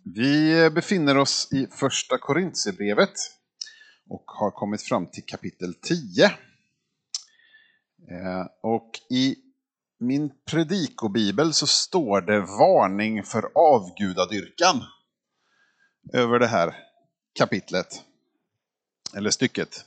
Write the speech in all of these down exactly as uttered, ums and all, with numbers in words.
Vi befinner oss i första Korintierbrevet och har kommit fram till kapitel tio. Och i min predikobibel så står det varning för avgudadyrkan över det här kapitlet, eller stycket.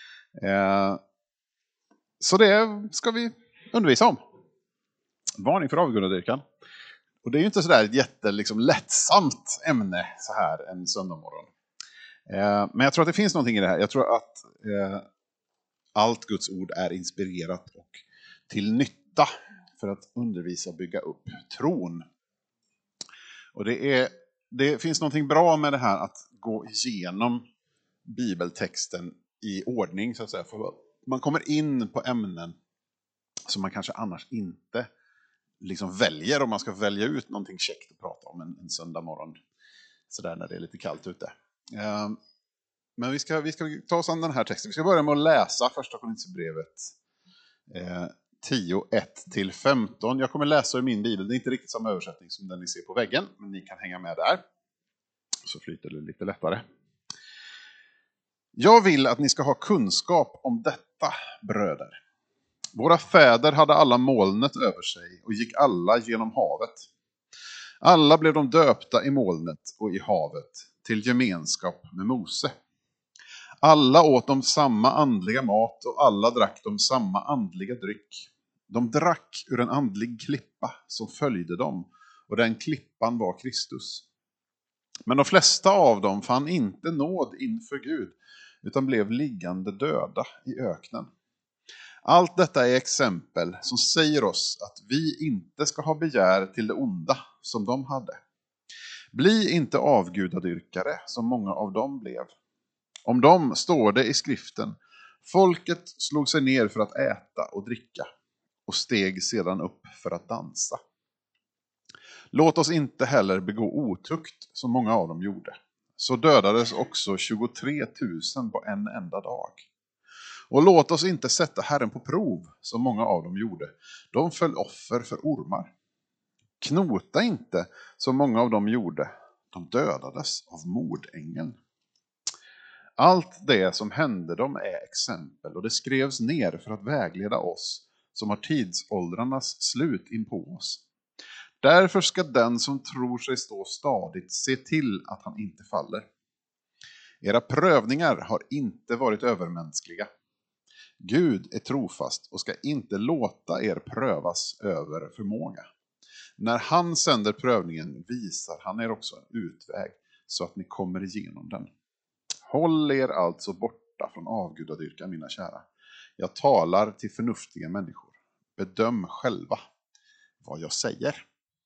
Så det ska vi undervisa om. Varning för avgudadyrkan. Och det är ju inte sådär ett jätte liksom, lättsamt ämne så här en söndagmorgon. Eh, men jag tror att det finns någonting i det här. Jag tror att eh, allt Guds ord är inspirerat och till nytta för att undervisa och bygga upp tron. Och det, är, det finns någonting bra med det här att gå igenom bibeltexten i ordning så att säga. För man kommer in på ämnen som man kanske annars inte liksom väljer, om man ska välja ut någonting käckt att prata om en, en söndag morgon sådär när det är lite kallt ute. Eh, men vi ska, vi ska ta oss an den här texten. Vi ska börja med att läsa första Korintierbrevet eh, tio, ett till femton. Jag kommer läsa ur min bibel. Det är inte riktigt samma översättning som den ni ser på väggen, men ni kan hänga med där. Så flyter det lite lättare. Jag vill att ni ska ha kunskap om detta, bröder. Våra fäder hade alla molnet över sig och gick alla genom havet. Alla blev de döpta i molnet och i havet till gemenskap med Mose. Alla åt de samma andliga mat och alla drack de samma andliga dryck. De drack ur en andlig klippa som följde dem, och den klippan var Kristus. Men de flesta av dem fann inte nåd inför Gud utan blev liggande döda i öknen. Allt detta är exempel som säger oss att vi inte ska ha begär till det onda som de hade. Bli inte avgudadyrkare som många av dem blev. Om dem står det i skriften: folket slog sig ner för att äta och dricka och steg sedan upp för att dansa. Låt oss inte heller begå otukt som många av dem gjorde. Så dödades också tjugotre tusen på en enda dag. Och låt oss inte sätta Herren på prov, som många av dem gjorde. De föll offer för ormar. Knota inte, som många av dem gjorde. De dödades av mordängeln. Allt det som hände dem är exempel, och det skrevs ner för att vägleda oss som har tidsåldrarnas slut in på oss. Därför ska den som tror sig stå stadigt se till att han inte faller. Era prövningar har inte varit övermänskliga. Gud är trofast och ska inte låta er prövas över förmåga. När han sänder prövningen visar han er också en utväg så att ni kommer igenom den. Håll er alltså borta från avgudadyrkan, mina kära. Jag talar till förnuftiga människor. Bedöm själva vad jag säger.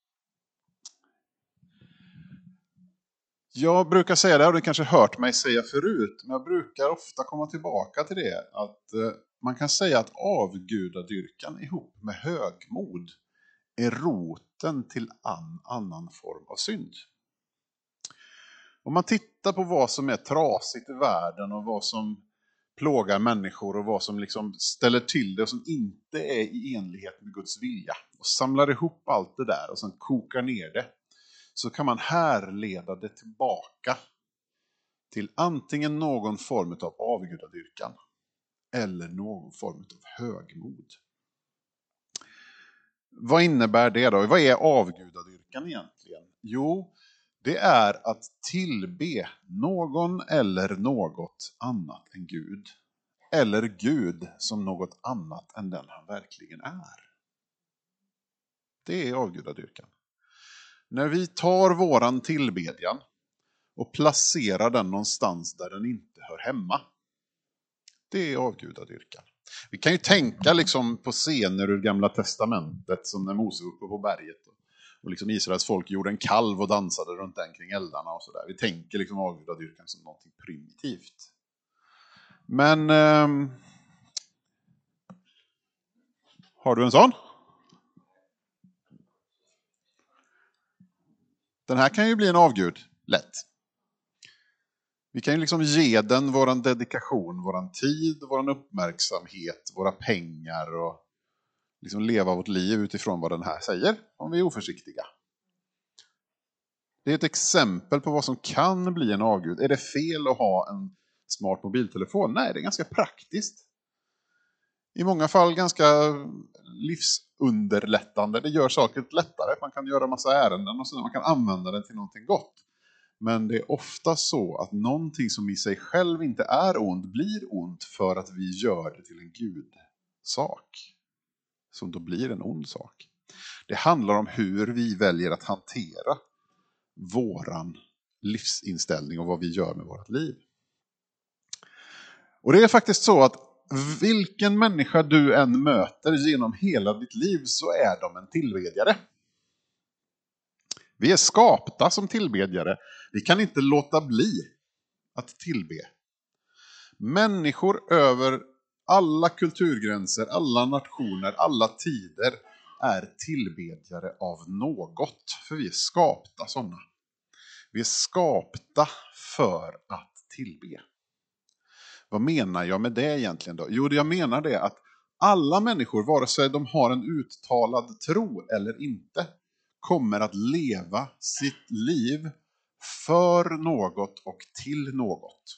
Jag brukar säga det, och du kanske hört mig säga förut, men jag brukar ofta komma tillbaka till det, att eh, man kan säga att avgudadyrkan ihop med högmod är roten till an, annan form av synd. Om man tittar på vad som är trasigt i världen och vad som plågar människor och vad som liksom ställer till det och som inte är i enlighet med Guds vilja, och samlar ihop allt det där och sen kokar ner det, så kan man härleda det tillbaka till antingen någon form av avgudadyrkan eller någon form av högmod. Vad innebär det då? Vad är avgudadyrkan egentligen? Jo, det är att tillbe någon eller något annat än Gud. Eller Gud som något annat än den han verkligen är. Det är avgudadyrkan. När vi tar våran tillbedjan och placerar den någonstans där den inte hör hemma. Det är avgudadyrkan. Vi kan ju tänka liksom på scener ur Gamla testamentet, som när Mose var uppe på berget. Och liksom Israels folk gjorde en kalv och dansade runt den kring eldarna och sådär. Vi tänker liksom avgudadyrkan som något primitivt. Men eh, har du en sån? Den här kan ju bli en avgud, lätt. Vi kan ju liksom ge den våran dedikation, våran tid, våran uppmärksamhet, våra pengar och liksom leva vårt liv utifrån vad den här säger, om vi är oförsiktiga. Det är ett exempel på vad som kan bli en avgud. Är det fel att ha en smart mobiltelefon? Nej, det är ganska praktiskt. I många fall ganska livsunderlättande. Det gör saker lättare. Man kan göra massa ärenden och så man kan använda den till någonting gott. Men det är ofta så att någonting som i sig själv inte är ont blir ont för att vi gör det till en gudsak. Som då blir en ond sak. Det handlar om hur vi väljer att hantera våran livsinställning och vad vi gör med vårt liv. Och det är faktiskt så att vilken människa du än möter genom hela ditt liv så är de en tillbedjare. Vi är skapta som tillbedjare. Vi kan inte låta bli att tillbe. Människor över alla kulturgränser, alla nationer, alla tider är tillbedjare av något. För vi är skapta sådana. Vi är skapta för att tillbe. Vad menar jag med det egentligen då? Jo, jag menar det att alla människor, vare sig de har en uttalad tro eller inte, kommer att leva sitt liv för något och till något.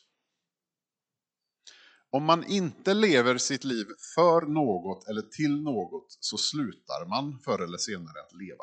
Om man inte lever sitt liv för något eller till något så slutar man förr eller senare att leva.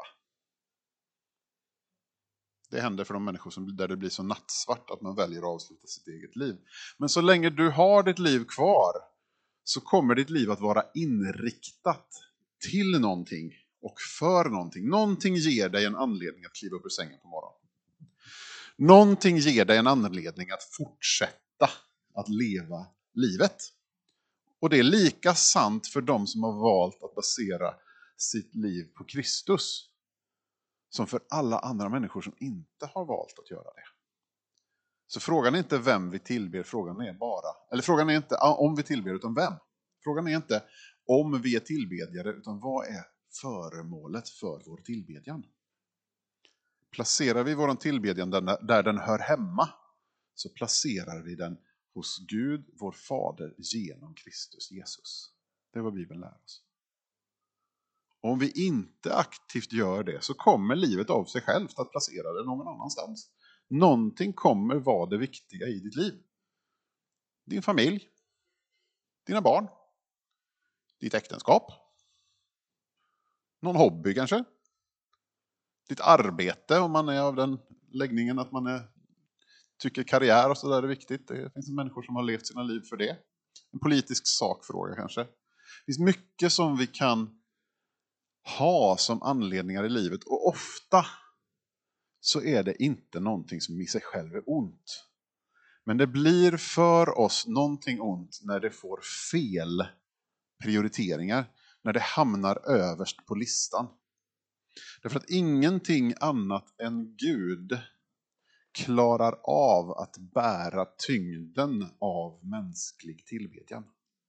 Det händer för de människor som, där det blir så nattsvart att man väljer att avsluta sitt eget liv. Men så länge du har ditt liv kvar så kommer ditt liv att vara inriktat till någonting och för någonting. Någonting ger dig en anledning att kliva upp ur sängen på morgonen. Någonting ger dig en anledning att fortsätta att leva livet. Och det är lika sant för de som har valt att basera sitt liv på Kristus som för alla andra människor som inte har valt att göra det. Så frågan är inte vem vi tillber, frågan är bara, eller frågan är inte om vi tillber utan vem. Frågan är inte om vi är tillbedjare utan vad är föremålet för vår tillbedjan. Placerar vi vår tillbedjan där den hör hemma så placerar vi den hos Gud, vår fader, genom Kristus Jesus. Det är vad Bibeln lär oss. Om vi inte aktivt gör det så kommer livet av sig självt att placera det någon annanstans. Någonting kommer vara det viktiga i ditt liv. Din familj, dina barn, ditt äktenskap, någon hobby kanske, ditt arbete om man är av den läggningen att man är, tycker karriär och sådär är viktigt. Det finns människor som har levt sina liv för det. En politisk sakfråga kanske. Det finns mycket som vi kan ha som anledningar i livet och ofta så är det inte någonting som i sig själv är ont. Men det blir för oss någonting ont när det får fel prioriteringar, när det hamnar överst på listan. Därför att ingenting annat än Gud klarar av att bära tyngden av mänsklig tillbedjan.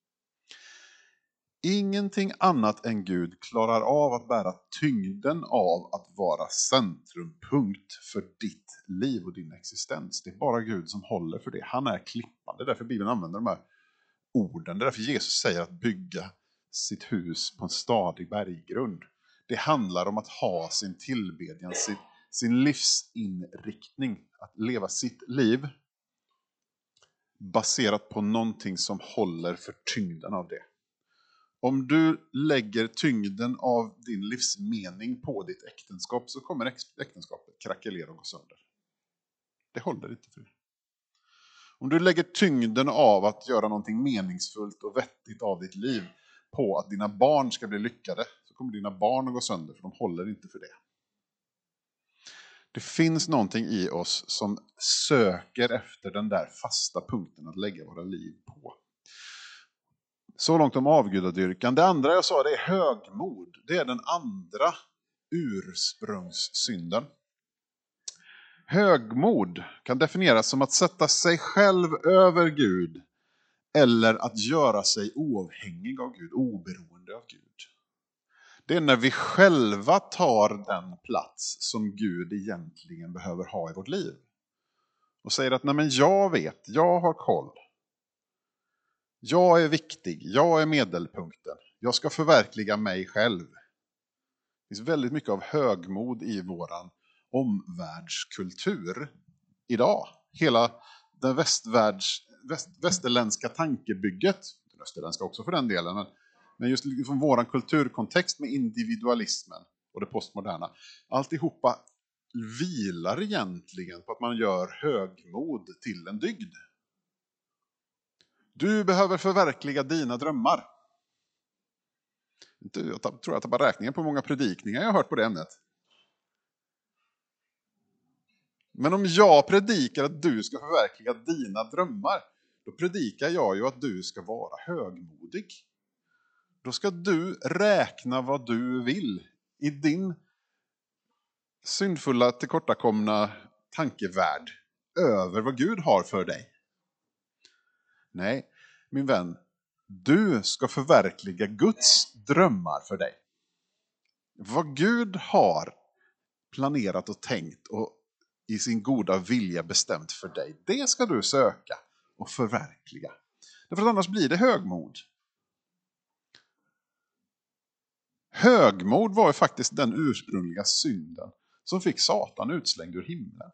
Ingenting annat än Gud klarar av att bära tyngden av att vara centrumpunkt för ditt liv och din existens. Det är bara Gud som håller för det. Han är klippan. Det är därför Bibeln använder de här orden. Det är därför Jesus säger att bygga sitt hus på en stadig berggrund. Det handlar om att ha sin tillbedjan, sin, sin livsinriktning. Att leva sitt liv baserat på någonting som håller för tyngden av det. Om du lägger tyngden av din livsmening på ditt äktenskap så kommer äktenskapet krackelera och gå sönder. Det håller inte för det. Om du lägger tyngden av att göra någonting meningsfullt och vettigt av ditt liv på att dina barn ska bli lyckade så kommer dina barn att gå sönder för de håller inte för det. Det finns någonting i oss som söker efter den där fasta punkten att lägga våra liv på. Så långt om avgudadyrkan. Det andra jag sa det är högmod. Det är den andra ursprungssynden. Högmod kan definieras som att sätta sig själv över Gud eller att göra sig oavhängig av Gud, oberoende av Gud. Det är när vi själva tar den plats som Gud egentligen behöver ha i vårt liv. Och säger att nej men jag vet, jag har koll. Jag är viktig, jag är medelpunkten. Jag ska förverkliga mig själv. Det finns väldigt mycket av högmod i våran omvärldskultur idag. Hela den västvärlds, väst, västerländska tankebygget, den österländska också för den delen, men, men just liksom våran kulturkontext med individualismen och det postmoderna. Alltihopa vilar egentligen på att man gör högmod till en dygd. Du behöver förverkliga dina drömmar. Jag tror att jag tappar räkningen på många predikningar jag har hört på det ämnet. Men om jag predikar att du ska förverkliga dina drömmar, då predikar jag ju att du ska vara högmodig. Då ska du räkna vad du vill i din syndfulla, tillkortakomna tankevärld över vad Gud har för dig. Nej, min vän, du ska förverkliga Guds drömmar för dig. Vad Gud har planerat och tänkt och i sin goda vilja bestämt för dig, det ska du söka och förverkliga. Därför att annars blir det högmod. Högmod var ju faktiskt den ursprungliga synden som fick Satan utslängd ur himlen.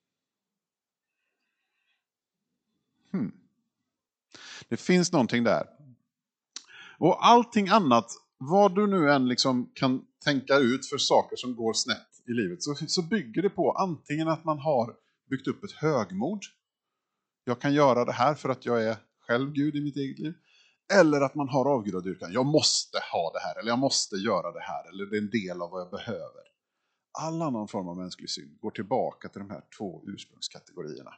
Hmm. Det finns någonting där. Och allting annat, vad du nu än liksom kan tänka ut för saker som går snett i livet, så, så bygger det på antingen att man har byggt upp ett högmod. Jag kan göra det här för att jag är själv Gud i mitt eget liv. Eller att man har avgudadyrkan. Jag måste ha det här, eller jag måste göra det här, eller det är en del av vad jag behöver. All annan form av mänsklig synd går tillbaka till de här två ursprungskategorierna.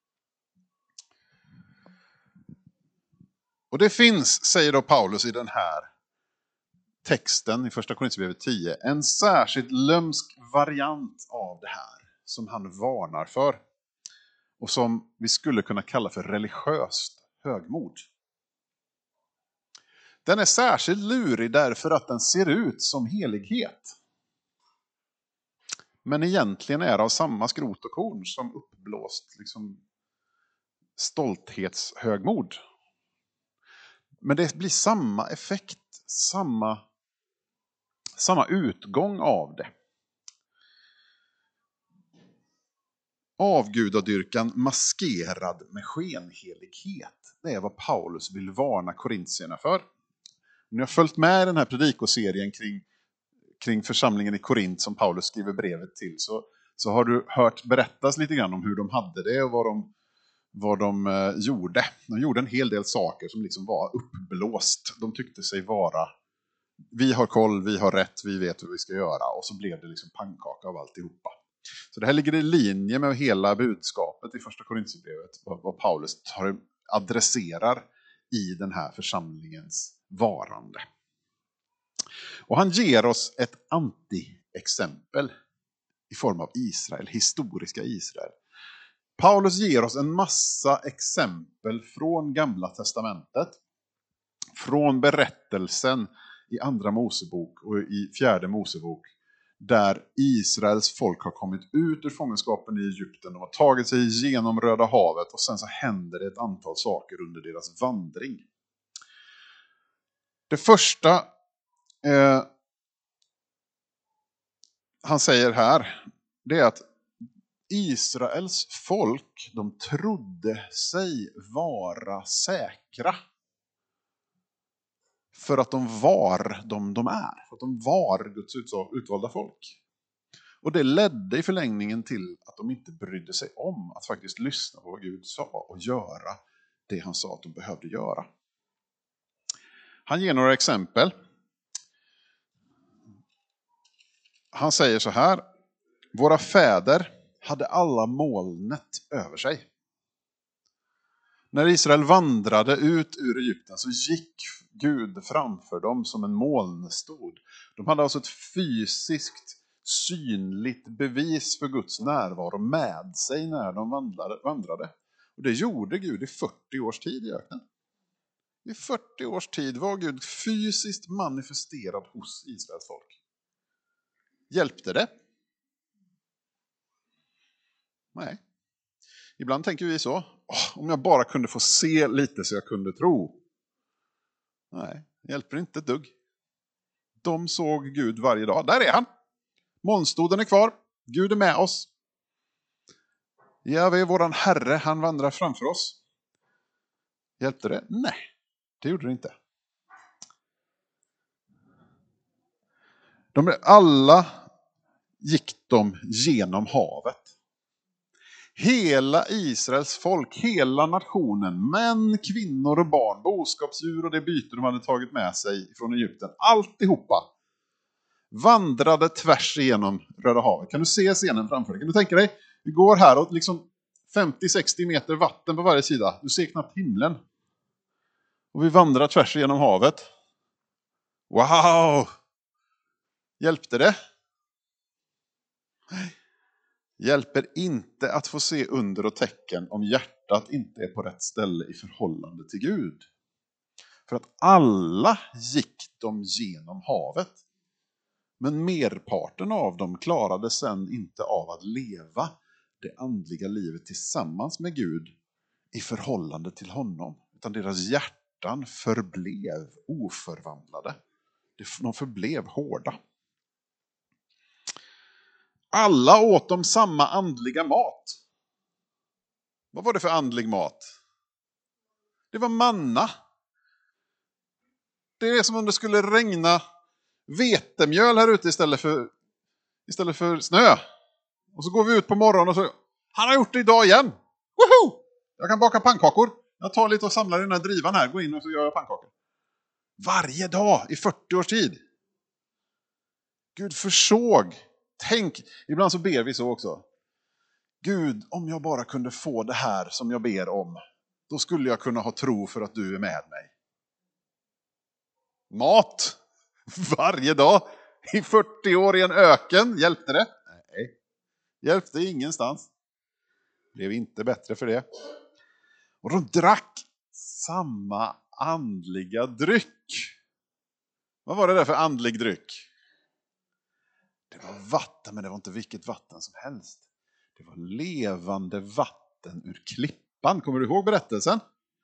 Och det finns, säger då Paulus i den här texten i första Korinthierbrevet tio, en särskilt lömsk variant av det här som han varnar för. Och som vi skulle kunna kalla för religiöst högmod. Den är särskilt lurig därför att den ser ut som helighet. Men egentligen är av samma skrot och korn som uppblåst liksom, stolthetshögmod. Men det blir samma effekt, samma, samma utgång av det. Avgudadyrkan maskerad med skenhelighet. Det är vad Paulus vill varna korintierna för. Om ni har följt med i den här predikoserien kring, kring församlingen i Korint som Paulus skriver brevet till, så, så har du hört berättas lite grann om hur de hade det och vad de, vad de eh, gjorde. De gjorde en hel del saker som liksom var uppblåst. De tyckte sig vara, vi har koll, vi har rätt, vi vet vad vi ska göra. Och så blev det liksom pannkaka av alltihopa. Så det här ligger i linje med hela budskapet i första Korinthierbrevet, vad, vad Paulus tar, adresserar i den här församlingens varande. Och han ger oss ett anti-exempel i form av Israel, historiska Israel. Paulus ger oss en massa exempel från Gamla testamentet, från berättelsen i Andra Mosebok och i Fjärde Mosebok, där Israels folk har kommit ut ur fångenskapen i Egypten. De har tagit sig igenom Röda havet och sen så händer det ett antal saker under deras vandring. Det första eh, han säger här, det är att Israels folk, de trodde sig vara säkra. För att de var de de är. För att de var Guds utvalda folk. Och det ledde i förlängningen till att de inte brydde sig om att faktiskt lyssna på vad Gud sa och göra det han sa att de behövde göra. Han ger några exempel. Han säger så här: våra fäder hade alla molnet över sig. När Israel vandrade ut ur Egypten så gick Gud framför dem som en molnstod. De hade alltså ett fysiskt, synligt bevis för Guds närvaro med sig när de vandrade. Och det gjorde Gud i fyrtio års tid i öknen. I fyrtio års tid var Gud fysiskt manifesterad hos Israels folk. Hjälpte det? Nej. Ibland tänker vi så. Oh, om jag bara kunde få se lite så jag kunde tro. Nej, det hjälper inte ett dugg. De såg Gud varje dag. Där är han. Molnstoden är kvar. Gud är med oss. Ja, vi är våran Herre, han vandrar framför oss. Hjälpte det? Nej, det gjorde det inte. De alla gick de genom havet. Hela Israels folk, hela nationen, män, kvinnor och barn, boskapsdjur och det byte de hade tagit med sig från Egypten, alltihopa vandrade tvärs igenom Röda havet. Kan du se scenen framför dig? Kan du tänka dig? Vi går här och liksom femtio sextio meter vatten på varje sida. Du ser knappt himlen. Och vi vandrar tvärs igenom havet. Wow! Hjälpte det? Hjälper inte att få se under och tecken om hjärtat inte är på rätt ställe i förhållande till Gud. För att alla gick de genom havet. Men merparten av dem klarade sen inte av att leva det andliga livet tillsammans med Gud i förhållande till honom. Utan deras hjärtan förblev oförvandlade. De förblev hårda. Alla åt de samma andliga mat. Vad var det för andlig mat? Det var manna. Det är som om det skulle regna vetemjöl här ute istället för, istället för snö. Och så går vi ut på morgonen och så, han har gjort det idag igen. Woho! Jag kan baka pannkakor. Jag tar lite och samlar i den här drivan här. Går in och så gör jag pannkakor. Varje dag i fyrtio års tid. Gud försåg. Tänk, ibland så ber vi så också. Gud, om jag bara kunde få det här som jag ber om, då skulle jag kunna ha tro för att du är med mig. Mat. Varje dag. I fyrtio år i en öken. Hjälpte det? Nej. Hjälpte ingenstans. Blev inte bättre för det. Och de drack samma andliga dryck. Vad var det där för andlig dryck? Det var vatten, men det var inte vilket vatten som helst. Det var levande vatten ur klippan. Kommer du ihåg berättelsen?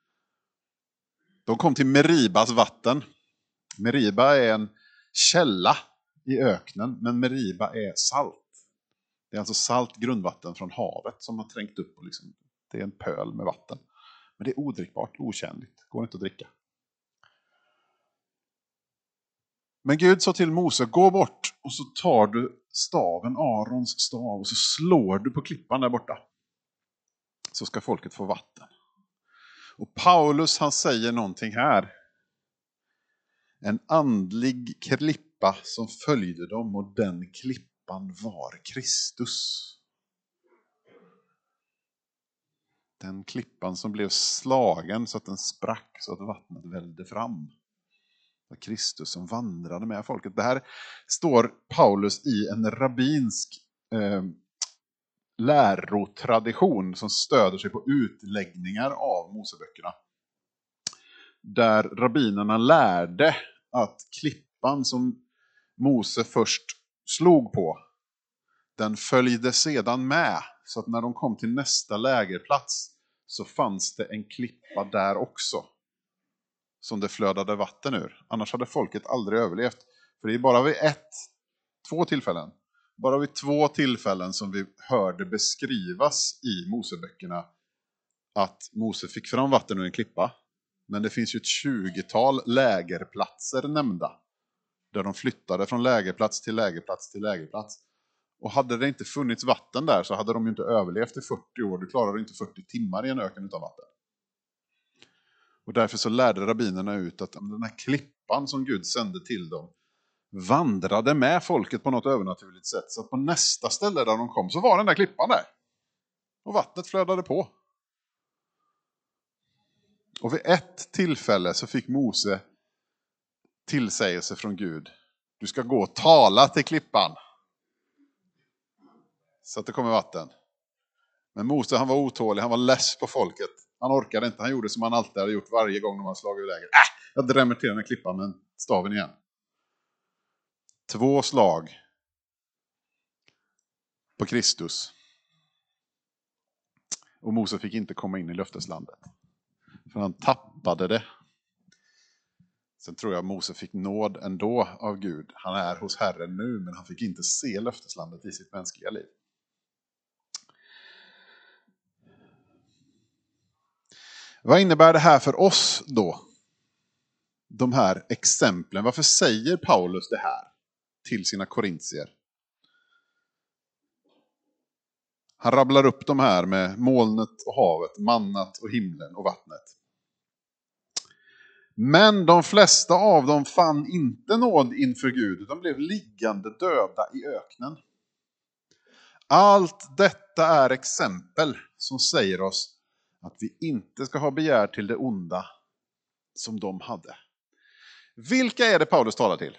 De kom till Meribas vatten. Meriba är en källa i öknen, men Meriba är salt. Det är alltså salt grundvatten från havet som har trängt upp. Och liksom, det är en pöl med vatten. Men det är odrickbart, otjänligt. Går inte att dricka. Men Gud sa till Mose, gå bort och så tar du staven, Arons stav, och så slår du på klippan där borta. Så ska folket få vatten. Och Paulus, han säger någonting här. En andlig klippa som följde dem, och den klippan var Kristus. Den klippan som blev slagen så att den sprack så att vattnet vällde fram. Det var Kristus som vandrade med folket. Det här står Paulus i en rabbinsk eh, lärotradition som stöder sig på utläggningar av Moseböckerna. Där rabbinerna lärde att klippan som Mose först slog på, den följde sedan med. Så att när de kom till nästa lägerplats så fanns det en klippa där också. Som det flödade vatten ur. Annars hade folket aldrig överlevt. För det är bara vid ett, två tillfällen. Bara vid två tillfällen som vi hörde beskrivas i Moseböckerna att Mose fick fram vatten ur en klippa. Men det finns ju ett tjugotal lägerplatser nämnda. Där de flyttade från lägerplats till lägerplats till lägerplats. Och hade det inte funnits vatten där så hade de ju inte överlevt i fyrtio år. Du klarar inte fyrtio timmar i en öken utan vatten. Och därför så lärde rabbinerna ut att den här klippan som Gud sände till dem vandrade med folket på något övernaturligt sätt. Så att på nästa ställe där de kom så var den där klippan där. Och vattnet flödade på. Och vid ett tillfälle så fick Mose tillsägelse från Gud. Du ska gå och tala till klippan. Så att det kommer vatten. Men Mose, han var otålig, han var less på folket. Han orkade inte, han gjorde som han alltid hade gjort varje gång de hade slagit läger. Äh, jag drämmer till den här klippan med staven igen. Två slag på Kristus. Och Mose fick inte komma in i löfteslandet. För han tappade det. Sen tror jag Mose fick nåd ändå av Gud. Han är hos Herren nu, men han fick inte se löfteslandet i sitt mänskliga liv. Vad innebär det här för oss då? De här exemplen. Varför säger Paulus det här till sina korintier? Han rabblar upp de här med molnet och havet, mannat och himlen och vattnet. Men de flesta av dem fann inte nåd inför Gud. De blev liggande döda i öknen. Allt detta är exempel som säger oss att vi inte ska ha begär till det onda som de hade. Vilka är det Paulus talar till?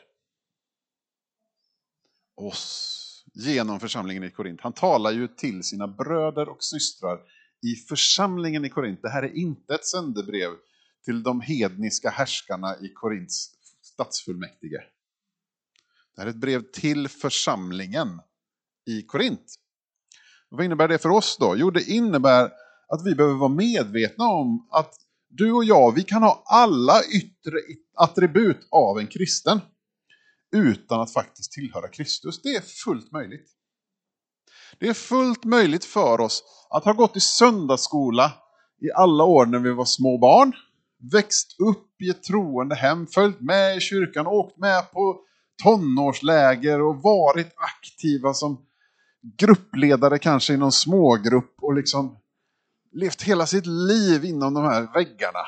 Oss. Genom församlingen i Korint. Han talar ju till sina bröder och systrar i församlingen i Korint. Det här är inte ett sändebrev till de hedniska härskarna i Korints stadsfullmäktige. Det här är ett brev till församlingen i Korint. Vad innebär det för oss då? Jo, det innebär att vi behöver vara medvetna om att du och jag, vi kan ha alla yttre attribut av en kristen utan att faktiskt tillhöra Kristus. Det är fullt möjligt. Det är fullt möjligt för oss att ha gått i söndagsskola i alla år när vi var små barn, växt upp i ett troende hem, följt med i kyrkan, åkt med på tonårsläger och varit aktiva som gruppledare kanske i någon smågrupp och liksom levt hela sitt liv inom de här väggarna.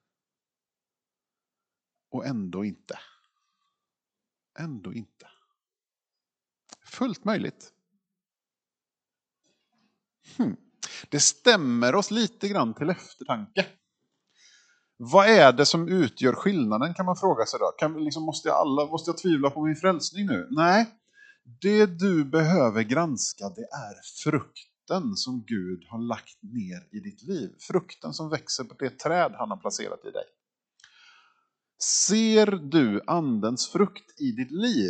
Och ändå inte. Ändå inte. Fullt möjligt. Hmm. Det stämmer oss lite grann till eftertanke. Vad är det som utgör skillnaden, kan man fråga sig då? Kan vi liksom, måste, jag alla, måste jag tvivla på min frälsning nu? Nej, det du behöver granska, det är frukten som Gud har lagt ner i ditt liv. Frukten som växer på det träd han har placerat i dig. Ser du andens frukt i ditt liv,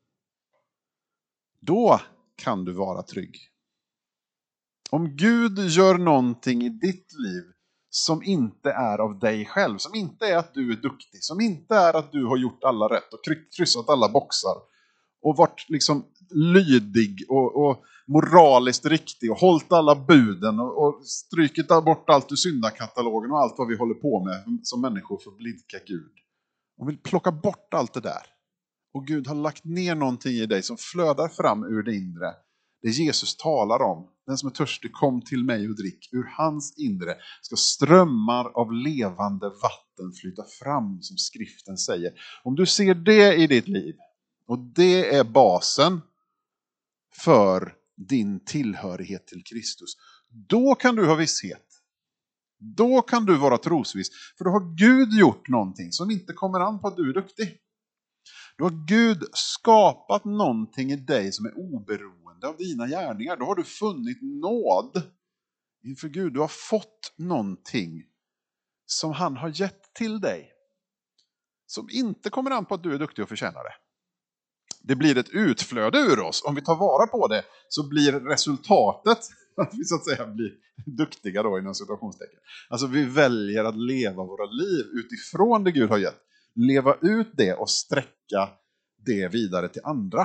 då kan du vara trygg. Om Gud gör någonting i ditt liv som inte är av dig själv, som inte är att du är duktig, som inte är att du har gjort alla rätt och kryssat alla boxar och varit liksom lydig och, och moraliskt riktig och hållit alla buden och, och strykit bort allt ur syndakatalogen och allt vad vi håller på med som människor för att blidka Gud. Om vi plockar bort allt det där och Gud har lagt ner någonting i dig som flödar fram ur det inre, det Jesus talar om, den som är törstig, kom till mig och drick. Ur hans inre ska strömmar av levande vatten flyta fram, som skriften säger. Om du ser det i ditt liv, och det är basen för din tillhörighet till Kristus, då kan du ha visshet. Då kan du vara trosviss. För då har Gud gjort någonting som inte kommer an på att du är duktig. Då har Gud skapat någonting i dig som är oberoende av dina gärningar. Då har du funnit nåd inför Gud. Du har fått någonting som han har gett till dig. Som inte kommer an på att du är duktig och förtjänar det. Det blir ett utflöde ur oss. Om vi tar vara på det så blir resultatet att vi så att säga blir duktiga då inom situationstecken. Alltså vi väljer att leva våra liv utifrån det Gud har gett. Leva ut det och sträcka det vidare till andra.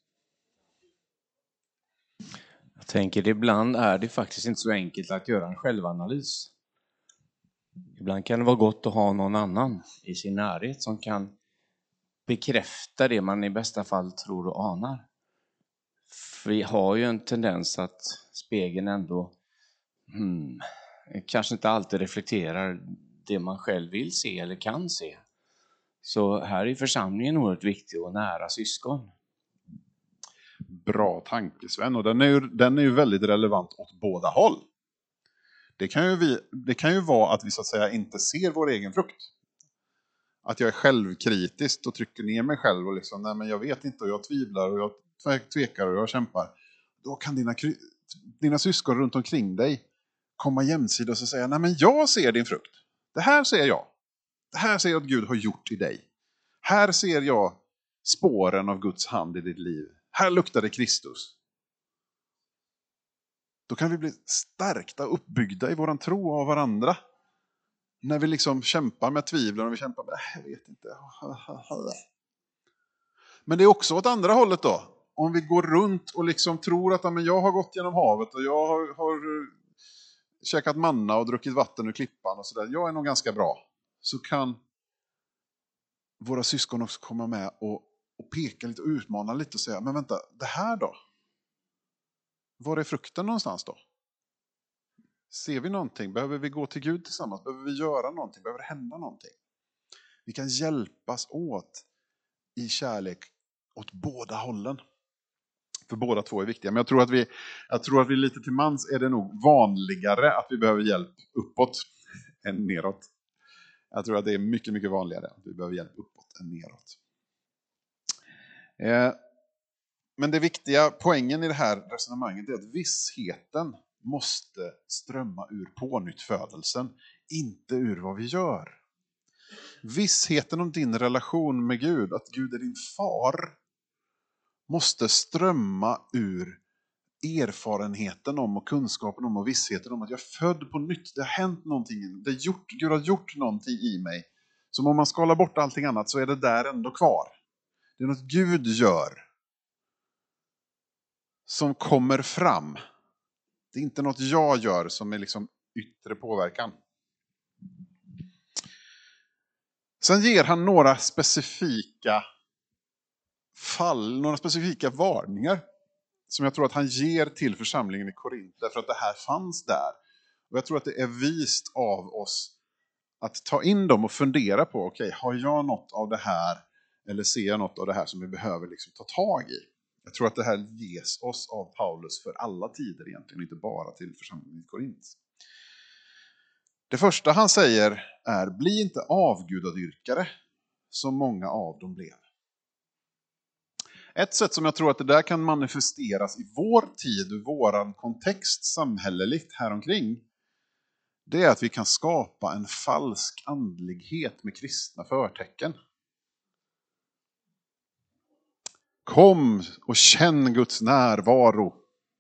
Jag tänker ibland är det faktiskt inte så enkelt att göra en självanalys. Ibland kan det vara gott att ha någon annan i sin närhet som kan bekräfta det man i bästa fall tror och anar. För vi har ju en tendens att spegeln ändå hmm, kanske inte alltid reflekterar det man själv vill se eller kan se. Så här är församlingen oerhört viktig och nära syskon. Bra tanke, Sven, och den är ju, den är ju väldigt relevant åt båda håll. Det kan, ju vi, det kan ju vara att vi så att säga inte ser vår egen frukt. Att jag är självkritisk och trycker ner mig själv och liksom, nej men jag vet inte och jag tvivlar och jag tvekar och jag kämpar. Då kan dina, dina syskon runt omkring dig komma jämsides och säga, nej men jag ser din frukt. Det här ser jag. Det här ser jag att Gud har gjort i dig. Här ser jag spåren av Guds hand i ditt liv. Här luktar det Kristus. Då kan vi bli stärkta och uppbyggda i våran tro av varandra. När vi liksom kämpar med tvivlen och vi kämpar med, jag vet inte. Men det är också åt andra hållet då. Om vi går runt och liksom tror att men jag har gått genom havet och jag har, har käkat manna och druckit vatten ur klippan och sådär. Jag är nog ganska bra. Så kan våra syskon också komma med och, och peka lite och utmana lite och säga, men vänta, det här då? Var är frukten någonstans då? Ser vi någonting? Behöver vi gå till Gud tillsammans? Behöver vi göra någonting? Behöver det hända någonting? Vi kan hjälpas åt i kärlek åt båda hållen. För båda två är viktiga. Men jag tror att vi, jag tror att vi lite till mans är det nog vanligare att vi behöver hjälp uppåt än neråt. Jag tror att det är mycket, mycket vanligare att vi behöver hjälp uppåt än neråt. Eh, men det viktiga poängen i det här resonemanget är att vissheten måste strömma ur pånyttfödelsen, inte ur vad vi gör. Vissheten om din relation med Gud, att Gud är din far, måste strömma ur erfarenheten om och kunskapen om och vissheten om att jag är född på nytt. Det har hänt någonting. Det är gjort, Gud har gjort någonting i mig. Som om man skalar bort allting annat så är det där ändå kvar. Det är något Gud gör som kommer fram. Det är inte något jag gör som är liksom yttre påverkan. Sen ger han några specifika fall, några specifika varningar som jag tror att han ger till församlingen i Korint, därför att det här fanns där. Och jag tror att det är vist av oss att ta in dem och fundera på, okej, okay, har jag något av det här eller ser jag något av det här som vi behöver liksom ta tag i? Jag tror att det här ges oss av Paulus för alla tider egentligen, inte bara till församlingen i Korint. Det första han säger är, bli inte avgudadyrkare som många av dem blev. Ett sätt som jag tror att det där kan manifesteras i vår tid, i våran kontext samhälleligt häromkring, det är att vi kan skapa en falsk andlighet med kristna förtecken. Kom och känn Guds närvaro.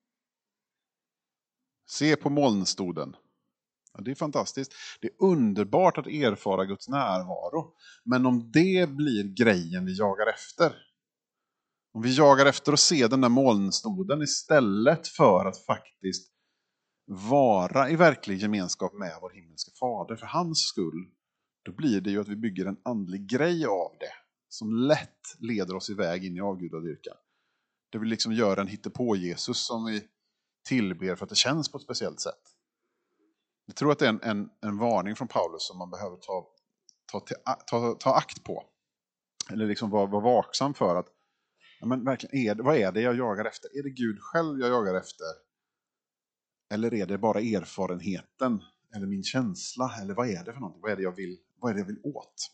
Se på molnstoden. Ja, det är fantastiskt. Det är underbart att erfara Guds närvaro. Men om det blir grejen vi jagar efter, om vi jagar efter att se den där molnstoden istället för att faktiskt vara i verklig gemenskap med vår himmelska fader för hans skull, då blir det ju att vi bygger en andlig grej av det som lätt leder oss iväg in i avgudadyrkan. Det vi liksom gör en hittepå-Jesus som vi tillber för att det känns på ett speciellt sätt. Jag tror att det är en, en, en varning från Paulus som man behöver ta, ta, ta, ta akt på. Eller liksom vara, vara vaksam för att ja, men verkligen, är det, vad är det jag jagar efter? Är det Gud själv jag jagar efter? Eller är det bara erfarenheten? Eller min känsla? Eller vad är det för någonting? Vad är det jag vill, vad är det jag vill åt?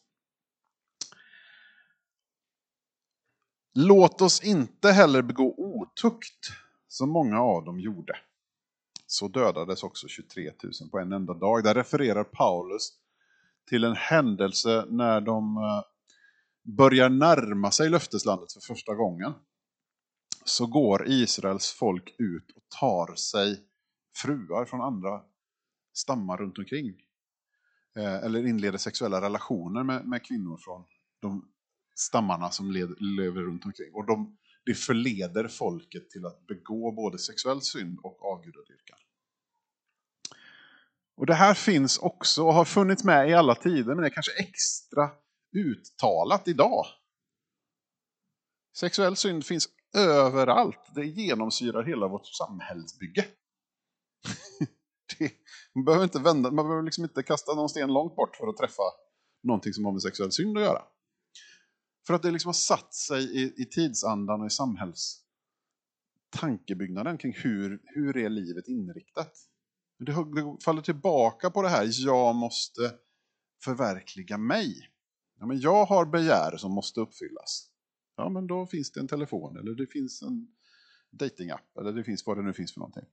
Låt oss inte heller begå otukt som många av dem gjorde. Så dödades också tjugotre tusen på en enda dag. Där refererar Paulus till en händelse när de börjar närma sig löfteslandet för första gången. Så går Israels folk ut och tar sig fruar från andra stammar runt omkring. Eller inleder sexuella relationer med, med kvinnor från de stammarna som led, lever runt omkring. Och de, det förleder folket till att begå både sexuell synd och avgudadyrkan. Och det här finns också och har funnits med i alla tider, men det är kanske extra uttalat idag. Sexuell synd finns överallt. Det genomsyrar hela vårt samhällsbygge. det, man behöver inte vända, man behöver liksom inte kasta någon sten långt bort för att träffa någonting som har med sexuell synd att göra. För att det liksom har satt sig i, i tidsandan och i samhällstankebyggnaden kring hur, hur är livet inriktat. Det, det faller tillbaka på det här, jag måste förverkliga mig. Ja, men jag har begär som måste uppfyllas. Ja, men då finns det en telefon eller det finns en datingapp eller det finns vad det nu finns för någonting.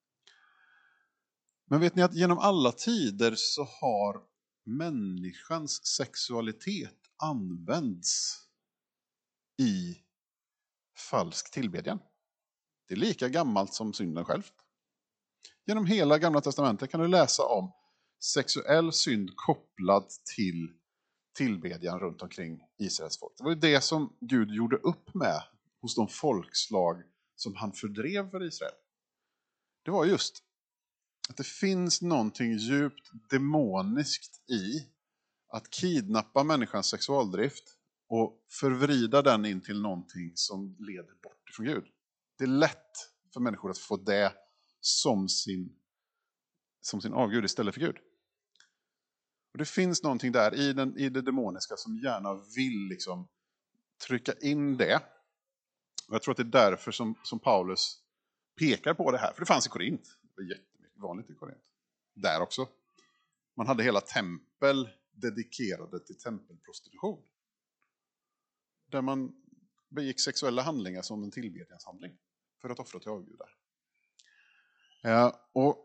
Men vet ni att genom alla tider så har människans sexualitet används i falsk tillbedjan. Det är lika gammalt som synden själv. Genom hela Gamla testamentet kan du läsa om sexuell synd kopplad till tillbedjan runt omkring Israels folk. Det var ju det som Gud gjorde upp med hos de folkslag som han fördrev för Israel. Det var just att det finns någonting djupt demoniskt i att kidnappa människans sexualdrift och förvrida den in till någonting som leder bort ifrån Gud. Det är lätt för människor att få det som sin, som sin avgud istället för Gud. Och det finns någonting där i, den, i det demoniska som gärna vill liksom trycka in det. Och jag tror att det är därför som, som Paulus pekar på det här. För det fanns i Korint. Det är jättemycket vanligt i Korint. Där också. Man hade hela tempel dedikerade till tempelprostitution. Där man begick sexuella handlingar som en tillbedjanshandling. För att offra till avgudar. Ja, och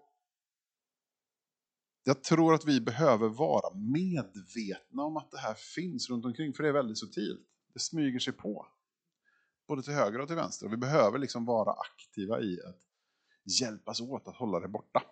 jag tror att vi behöver vara medvetna om att det här finns runt omkring. För det är väldigt subtilt. Det smyger sig på. Både till höger och till vänster. Och vi behöver liksom vara aktiva i att hjälpas åt att hålla det borta.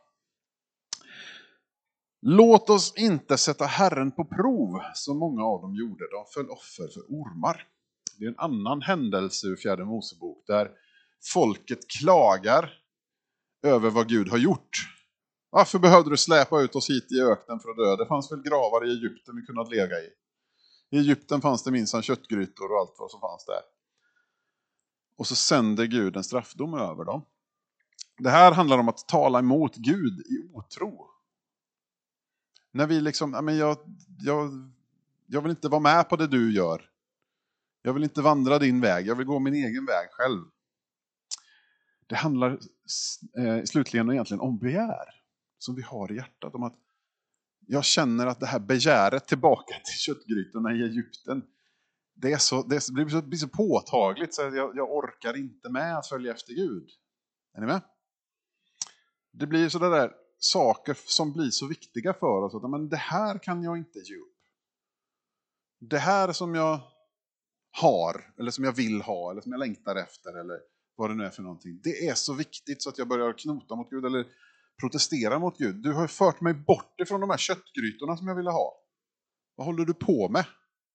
Låt oss inte sätta Herren på prov som många av dem gjorde. De föll offer för ormar. Det är en annan händelse ur fjärde Mosebok där folket klagar över vad Gud har gjort. Varför behövde du släpa ut oss hit i öknen för att dö? Det fanns väl gravar i Egypten vi kunde lägga i. I Egypten fanns det minsann köttgrytor och allt vad som fanns där. Och så sänder Gud en straffdom över dem. Det här handlar om att tala emot Gud i otro. När vi liksom, ja, men jag, jag, jag vill inte vara med på det du gör. Jag vill inte vandra din väg, jag vill gå min egen väg själv. Det handlar eh, slutligen egentligen om begär. Som vi har i hjärtat. Om att jag känner att det här begäret tillbaka till köttgrytorna i Egypten. Det, är så, det blir, så, blir så påtagligt så att jag, jag orkar inte med att följa efter Gud. Är ni med? Det blir så där saker som blir så viktiga för oss. Att, men det här kan jag inte ge upp. Det här som jag har, eller som jag vill ha, eller som jag längtar efter, eller vad det nu är för någonting. Det är så viktigt så att jag börjar knota mot Gud, eller protestera mot Gud. Du har fört mig bort ifrån de här köttgrytorna som jag ville ha. Vad håller du på med?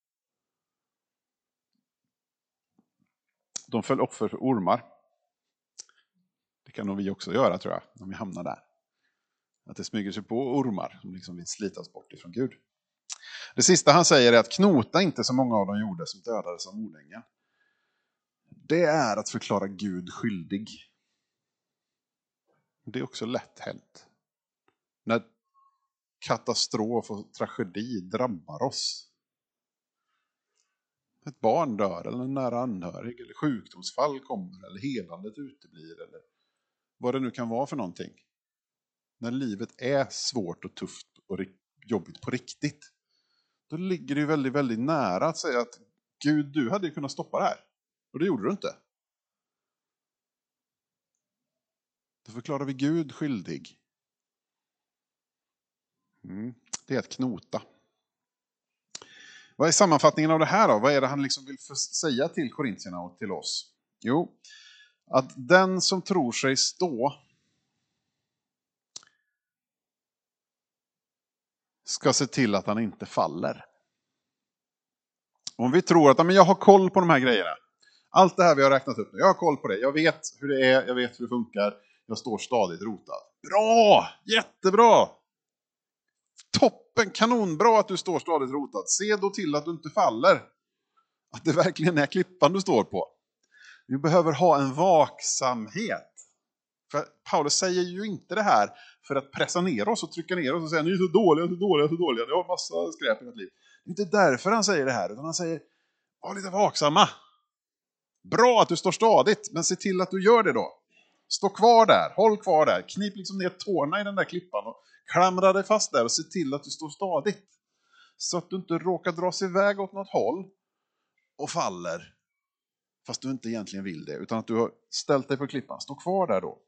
De föll offer för ormar. Det kan nog vi också göra, tror jag, om vi hamnar där. Att det smyger sig på ormar som liksom vill slitas bort ifrån Gud. Det sista han säger är att knota inte så många av dem gjorde som dödades av mordängen. Det är att förklara Gud skyldig. Det är också lätt hänt. När katastrof och tragedi drabbar oss. Ett barn dör, eller en nära anhörig, eller sjukdomsfall kommer, eller helandet uteblir, eller vad det nu kan vara för någonting. När livet är svårt och tufft och jobbigt på riktigt, då ligger det ju väldigt, väldigt nära att säga att Gud, du hade ju kunnat stoppa det här. Och det gjorde du inte. Då förklarar vi Gud skyldig. Mm, det är att knota. Vad är sammanfattningen av det här då? Vad är det han liksom vill säga till korintierna och till oss? Jo, att den som tror sig stå ska se till att han inte faller. Om vi tror att men jag har koll på de här grejerna. Allt det här vi har räknat upp nu, jag har koll på det. Jag vet hur det är, jag vet hur det funkar. Jag står stadigt rotad. Bra! Jättebra! Toppen, kanonbra att du står stadigt rotad. Se då till att du inte faller. Att det verkligen är klippan du står på. Vi behöver ha en vaksamhet. För Paulus säger ju inte det här för att pressa ner oss och trycka ner oss och säga ni är så dåliga, så dåliga, så dåliga. Jag har massa skräp i mitt liv. Det är inte därför han säger det här, utan han säger var lite vaksamma. Bra att du står stadigt, men se till att du gör det då. Stå kvar där, håll kvar där. Knip liksom ner tårna i den där klippan och klamra dig fast där och se till att du står stadigt. Så att du inte råkar dra sig iväg åt något håll och faller. Fast du inte egentligen vill det, utan att du har ställt dig på klippan. Stå kvar där då.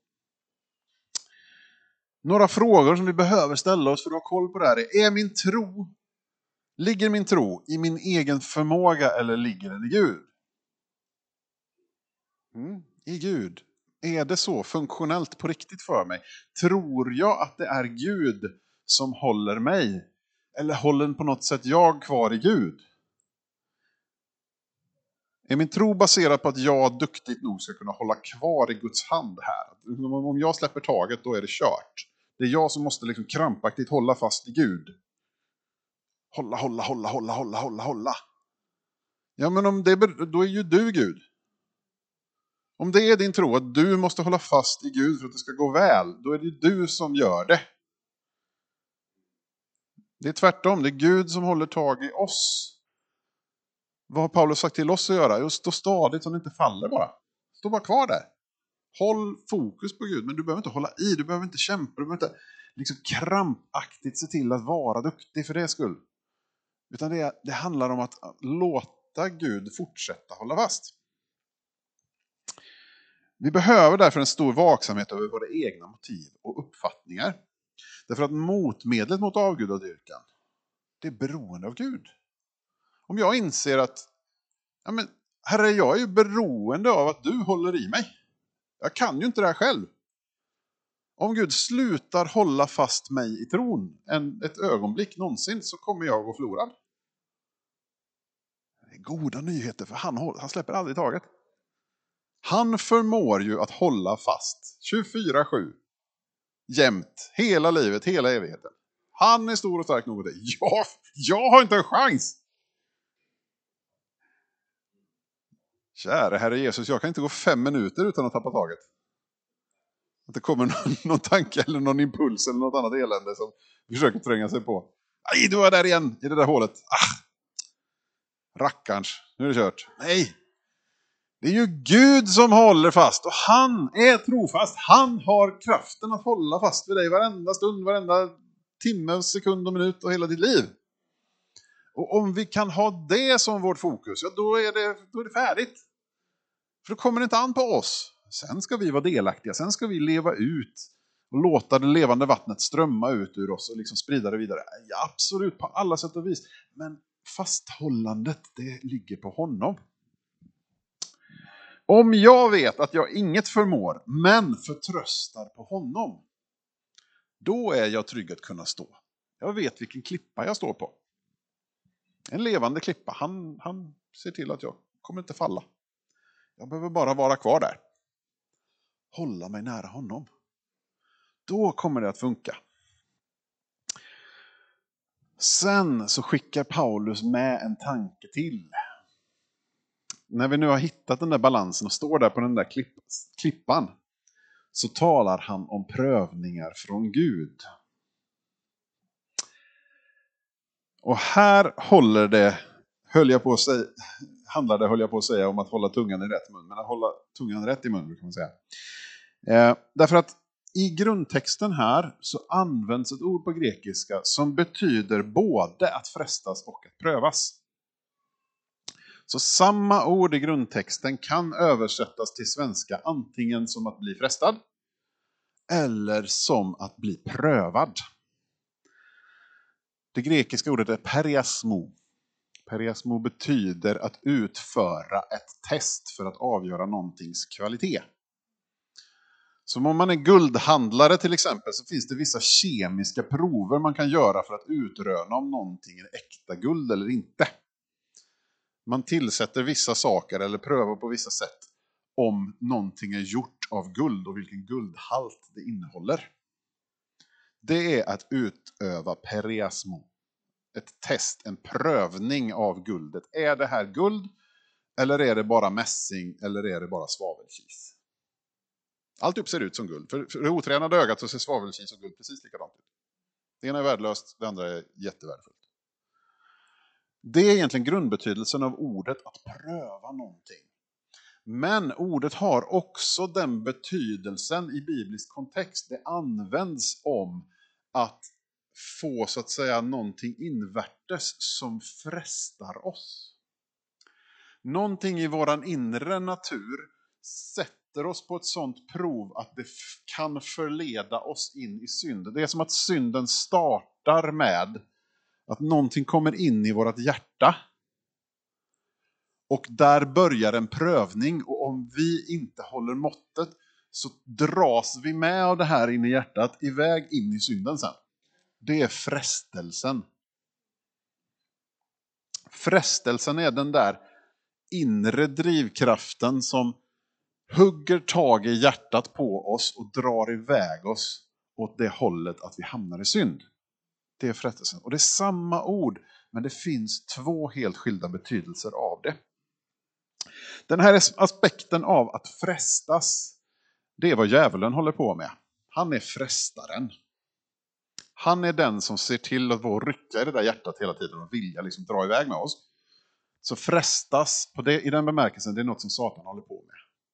Några frågor som vi behöver ställa oss för att ha koll på det här är, är min tro, ligger min tro i min egen förmåga eller ligger den i Gud? Mm, i Gud. Är det så funktionellt på riktigt för mig? Tror jag att det är Gud som håller mig? Eller håller på något sätt jag kvar i Gud? Är min tro baserad på att jag duktigt nog ska kunna hålla kvar i Guds hand här? Om jag släpper taget, då är det kört. Det är jag som måste liksom krampaktigt hålla fast i Gud. Hålla, hålla, hålla, hålla, hålla, hålla, hålla. Ja, men om det, då är ju du Gud. Om det är din tro att du måste hålla fast i Gud för att det ska gå väl, då är det du som gör det. Det är tvärtom, det är Gud som håller tag i oss. Vad har Paulus sagt till oss att göra? Just stå stadigt så det inte faller bara. Stå bara kvar där. Håll fokus på Gud, men du behöver inte hålla i, du behöver inte kämpa, du behöver inte liksom krampaktigt se till att vara duktig för det skull. Utan det, det handlar om att låta Gud fortsätta hålla fast. Vi behöver därför en stor vaksamhet över våra egna motiv och uppfattningar. Därför att motmedlet mot avgudadyrkan, det är beroende av Gud. Om jag inser att, ja men, Herre, jag är ju beroende av att du håller i mig. Jag kan ju inte det här själv. Om Gud slutar hålla fast mig i tron en, ett ögonblick någonsin, så kommer jag att gå förlorad. Det är goda nyheter, för han, han släpper aldrig taget. Han förmår ju att hålla fast tjugofyra sju. Jämt, hela livet, hela evigheten. Han är stor och stark nog. Jag, jag har inte en chans. Kära Herre Jesus, jag kan inte gå fem minuter utan att tappa taget. Att det kommer någon, någon tanke eller någon impuls eller något annat elände som försöker tränga sig på. Aj, du är där igen i det där hålet. Ah, rackarns, nu är det kört. Nej, det är ju Gud som håller fast och han är trofast. Han har kraften att hålla fast vid dig varenda stund, varenda timme, sekund och minut och hela ditt liv. Och om vi kan ha det som vårt fokus, ja, då är det, då är det färdigt. För då kommer det inte an på oss. Sen ska vi vara delaktiga, sen ska vi leva ut och låta det levande vattnet strömma ut ur oss och liksom sprida det vidare. Ja, absolut, på alla sätt och vis. Men fasthållandet, det ligger på honom. Om jag vet att jag inget förmår, men förtröstar på honom, då är jag trygg att kunna stå. Jag vet vilken klippa jag står på. En levande klippa. Han, han ser till att jag kommer inte falla. Jag behöver bara vara kvar där. Hålla mig nära honom. Då kommer det att funka. Sen så skickar Paulus med en tanke till. När vi nu har hittat den där balansen och står där på den där klipp, klippan, så talar han om prövningar från Gud. Och här håller det, höll jag på att säga, handlar det, höll jag på att säga, om att hålla tungan i rätt mun. Men att hålla tungan rätt i mun, kan man säga. Eh, därför att i grundtexten här så används ett ord på grekiska som betyder både att frestas och att prövas. Så samma ord i grundtexten kan översättas till svenska antingen som att bli frestad eller som att bli prövad. Det grekiska ordet är periasmo. Periasmo betyder att utföra ett test för att avgöra någontings kvalitet. Som om man är guldhandlare till exempel, så finns det vissa kemiska prover man kan göra för att utröna om någonting är äkta guld eller inte. Man tillsätter vissa saker eller prövar på vissa sätt om någonting är gjort av guld och vilken guldhalt det innehåller. Det är att utöva periasmo. Ett test, en prövning av guldet. Är det här guld eller är det bara mässing eller är det bara svavelkis? Allt ser ut som guld. För, för det otränade ögat så ser svavelkis och guld precis likadant ut. Det ena är värdelöst, det andra är jättevärdefullt. Det är egentligen grundbetydelsen av ordet att pröva någonting. Men ordet har också den betydelsen i biblisk kontext. Det används om att få så att säga någonting invärtes som frestar oss. Någonting i våran inre natur sätter oss på ett sånt prov att det kan förleda oss in i synd. Det är som att synden startar med att någonting kommer in i vårt hjärta. Och där börjar en prövning, och om vi inte håller måttet så dras vi med av det här in i hjärtat iväg in i synden sen. Det är frestelsen. Frestelsen är den där inre drivkraften som hugger tag i hjärtat på oss och drar iväg oss åt det hållet att vi hamnar i synd. Det är frestelsen. Och det är samma ord, men det finns två helt skilda betydelser av det. Den här aspekten av att frestas, det är vad djävulen håller på med. Han är frestaren. Han är den som ser till att vår rycka i det där hjärtat hela tiden och vilja liksom dra iväg med oss. Så frestas på det, i den bemärkelsen, det är något som Satan håller på med.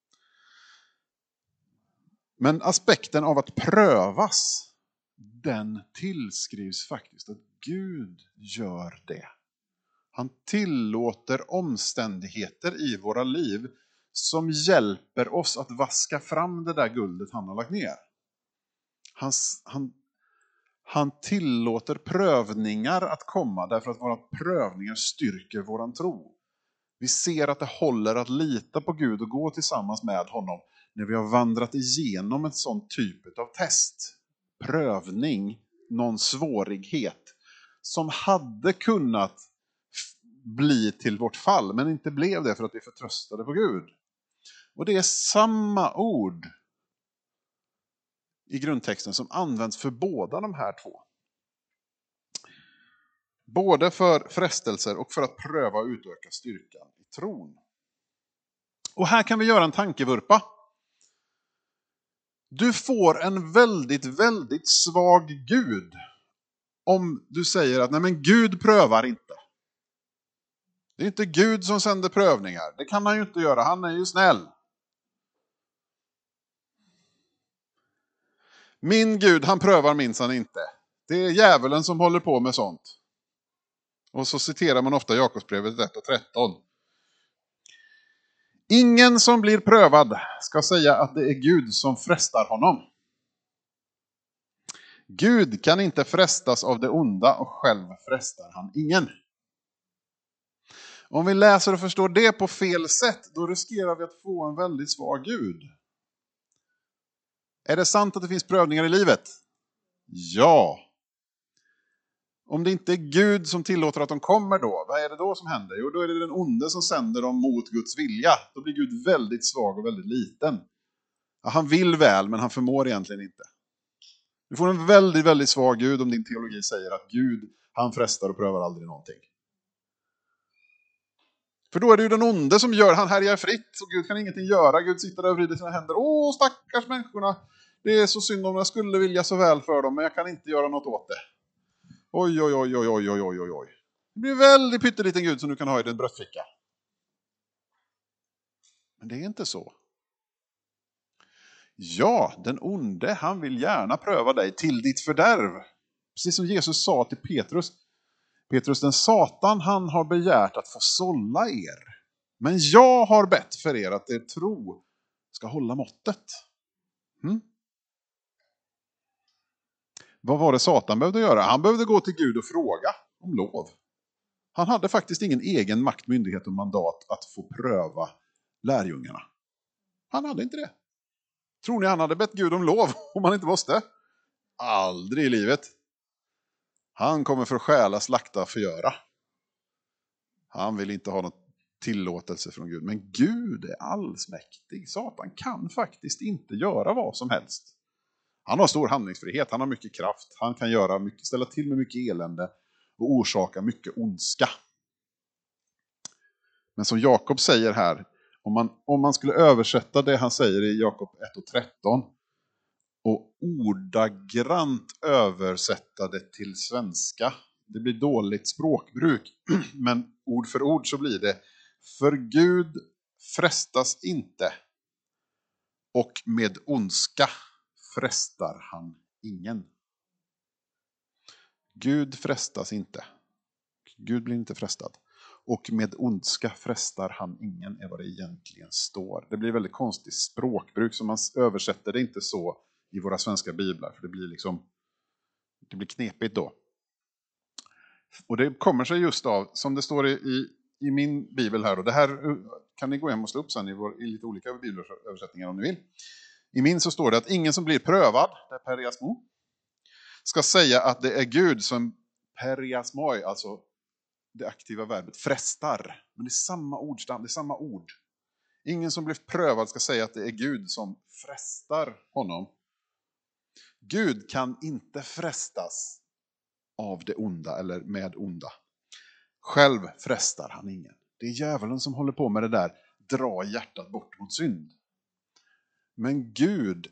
Men aspekten av att prövas, den tillskrivs faktiskt att Gud gör det. Han tillåter omständigheter i våra liv som hjälper oss att vaska fram det där guldet han har lagt ner. Han, han, han tillåter prövningar att komma därför att våra prövningar styrker våran tro. Vi ser att det håller att lita på Gud och gå tillsammans med honom när vi har vandrat igenom en sån typ av test. Prövning, någon svårighet som hade kunnat bli till vårt fall men inte blev det för att vi förtröstade på Gud. Och det är samma ord i grundtexten som används för båda de här två. Både för frestelser och för att pröva och utöka styrkan i tron. Och här kan vi göra en tankevurpa. Du får en väldigt, väldigt svag Gud om du säger att nej men Gud prövar inte. Det är inte Gud som sänder prövningar. Det kan han ju inte göra, han är ju snäll. Min Gud, han prövar minsann inte. Det är djävulen som håller på med sånt. Och så citerar man ofta Jakobsbrevet ett och tretton. Ingen som blir prövad ska säga att det är Gud som frestar honom. Gud kan inte frestas av det onda och själv frestar han ingen. Om vi läser och förstår det på fel sätt, då riskerar vi att få en väldigt svag Gud. Är det sant att det finns prövningar i livet? Ja. Om det inte är Gud som tillåter att de kommer då, vad är det då som händer? Jo, då är det den onde som sänder dem mot Guds vilja. Då blir Gud väldigt svag och väldigt liten. Ja, han vill väl, men han förmår egentligen inte. Du får en väldigt, väldigt svag Gud om din teologi säger att Gud, han frestar och prövar aldrig någonting. För då är det ju den onde som gör, han härjar fritt och Gud kan ingenting göra. Gud sitter där och vrider sina händer. Åh, stackars människorna. Det är så synd om jag skulle vilja så väl för dem, men jag kan inte göra något åt det. Oj, oj, oj, oj, oj, oj, oj, oj. Det blir en väldigt pytteliten Gud som du kan ha i din bröstficka. Men det är inte så. Ja, den onde, han vill gärna pröva dig till ditt fördärv. Precis som Jesus sa till Petrus. Petrus, den Satan, han har begärt att få sålla er. Men jag har bett för er att er tro ska hålla måttet. Mm? Vad var det Satan behövde göra? Han behövde gå till Gud och fråga om lov. Han hade faktiskt ingen egen makt, myndighet och mandat att få pröva lärjungarna. Han hade inte det. Tror ni han hade bett Gud om lov om han inte måste? Aldrig i livet. Han kommer för att stjäla, slakta och förgöra. Han vill inte ha något tillåtelse från Gud. Men Gud är allsmäktig. Satan kan faktiskt inte göra vad som helst. Han har stor handlingsfrihet, han har mycket kraft. Han kan göra mycket, ställa till med mycket elände och orsaka mycket ondska. Men som Jakob säger här, om man, om man skulle översätta det han säger i Jakob ett och tretton och ordagrant översätta det till svenska. Det blir dåligt språkbruk, men ord för ord så blir det: för Gud frestas inte, och med ondska frestar han ingen. Gud frestas inte. Gud blir inte frestad. Och med ondska frestar han ingen, är vad det egentligen står. Det blir väldigt konstigt språkbruk, så man översätter det inte så i våra svenska biblar, för det blir liksom det blir knepigt då. Och det kommer sig just av, som det står i, i, i min bibel här, och det här kan ni gå hem och slå upp sen i, vår, i lite olika bibelöversättningar om ni vill. I min så står det att ingen som blir prövad, det är periasmo, ska säga att det är Gud som periasmoi, alltså det aktiva verbet, frestar. Men det är samma ordstam, det är samma ord. Ingen som blir prövad ska säga att det är Gud som frestar honom. Gud kan inte frestas av det onda eller med onda. Själv frestar han ingen. Det är djävulen som håller på med det där, dra hjärtat bort mot synd. Men Gud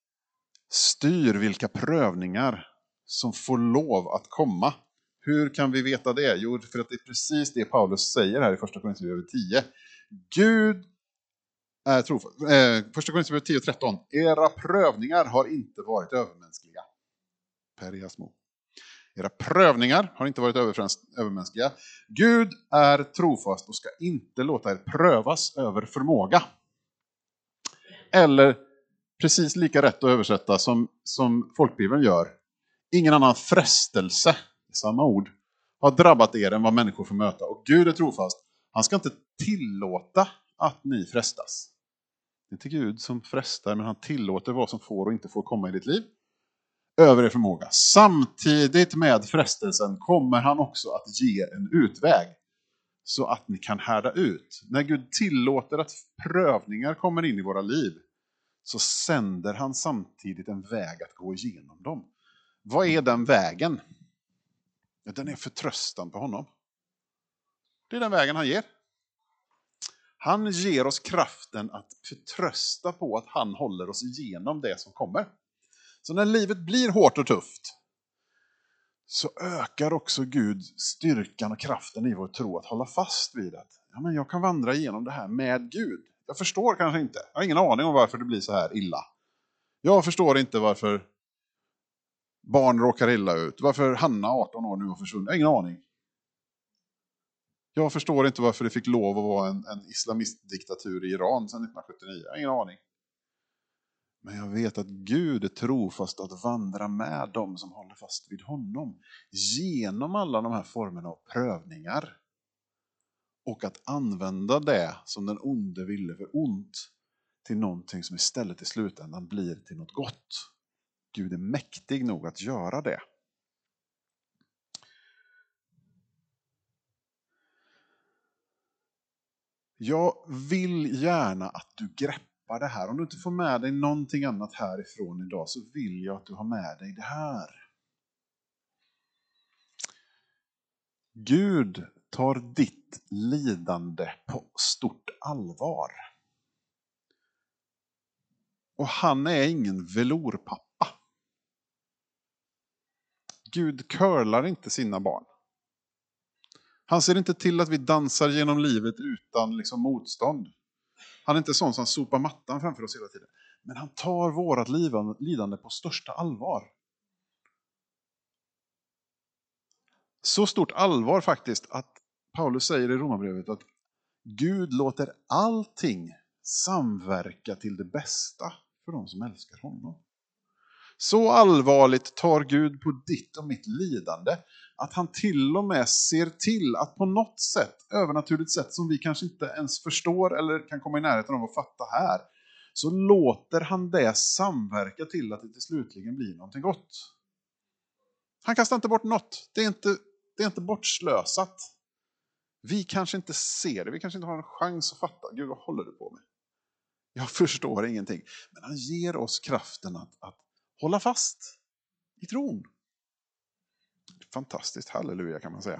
styr vilka prövningar som får lov att komma. Hur kan vi veta det? Jo, för att det är precis det Paulus säger här i första Korinthierbrevet tio. Gud är trofast. Eh, första Korinthierbrevet tio och tretton. Era prövningar har inte varit övermänskliga. Periasmo. Era prövningar har inte varit övermänskliga. Gud är trofast och ska inte låta er prövas över förmåga. Eller precis lika rätt att översätta som, som folkbibeln gör. Ingen annan frestelse, samma ord, har drabbat er än vad människor får möta. Och Gud är trofast. Han ska inte tillåta att ni frestas. Det är inte Gud som frestar, men han tillåter vad som får och inte får komma i ditt liv. Över er förmåga. Samtidigt med frestelsen kommer han också att ge en utväg. Så att ni kan härda ut. När Gud tillåter att prövningar kommer in i våra liv, så sänder han samtidigt en väg att gå igenom dem. Vad är den vägen? Den är förtröstan på honom. Det är den vägen han ger. Han ger oss kraften att förtrösta på att han håller oss igenom det som kommer. Så när livet blir hårt och tufft, så ökar också Gud styrkan och kraften i vår tro att hålla fast vid att ja, men jag kan vandra igenom det här med Gud. Jag förstår kanske inte. Jag har ingen aning om varför det blir så här illa. Jag förstår inte varför barn råkar illa ut. Varför Hanna, arton år, nu har försvunnit. Jag har ingen aning. Jag förstår inte varför det fick lov att vara en, en islamistdiktatur i Iran sedan nittonhundrasjuttionio. Jag har ingen aning. Men jag vet att Gud är trofast att vandra med dem som håller fast vid honom. Genom alla de här formerna av prövningar. Och att använda det som den onde ville för ont till någonting som istället i slutändan blir till något gott. Gud är mäktig nog att göra det. Jag vill gärna att du greppar det här. Om du inte får med dig någonting annat härifrån idag, så vill jag att du har med dig det här. Gud tar ditt lidande på stort allvar. Och han är ingen velourpappa. Gud curlar inte sina barn. Han ser inte till att vi dansar genom livet utan liksom motstånd. Han är inte sån som sopar mattan framför oss hela tiden. Men han tar vårat lidande på största allvar. Så stort allvar faktiskt att Paulus säger i Romarbrevet att Gud låter allting samverka till det bästa för de som älskar honom. Så allvarligt tar Gud på ditt och mitt lidande att han till och med ser till att på något sätt, övernaturligt sätt som vi kanske inte ens förstår eller kan komma i närheten av att fatta här, så låter han det samverka till att det till slutligen blir någonting gott. Han kastar inte bort något. Det är inte, det är inte bortslösat. Vi kanske inte ser det. Vi kanske inte har en chans att fatta. Gud, vad håller du på med? Jag förstår ingenting. Men han ger oss kraften att, att hålla fast i tron. Fantastiskt, halleluja kan man säga.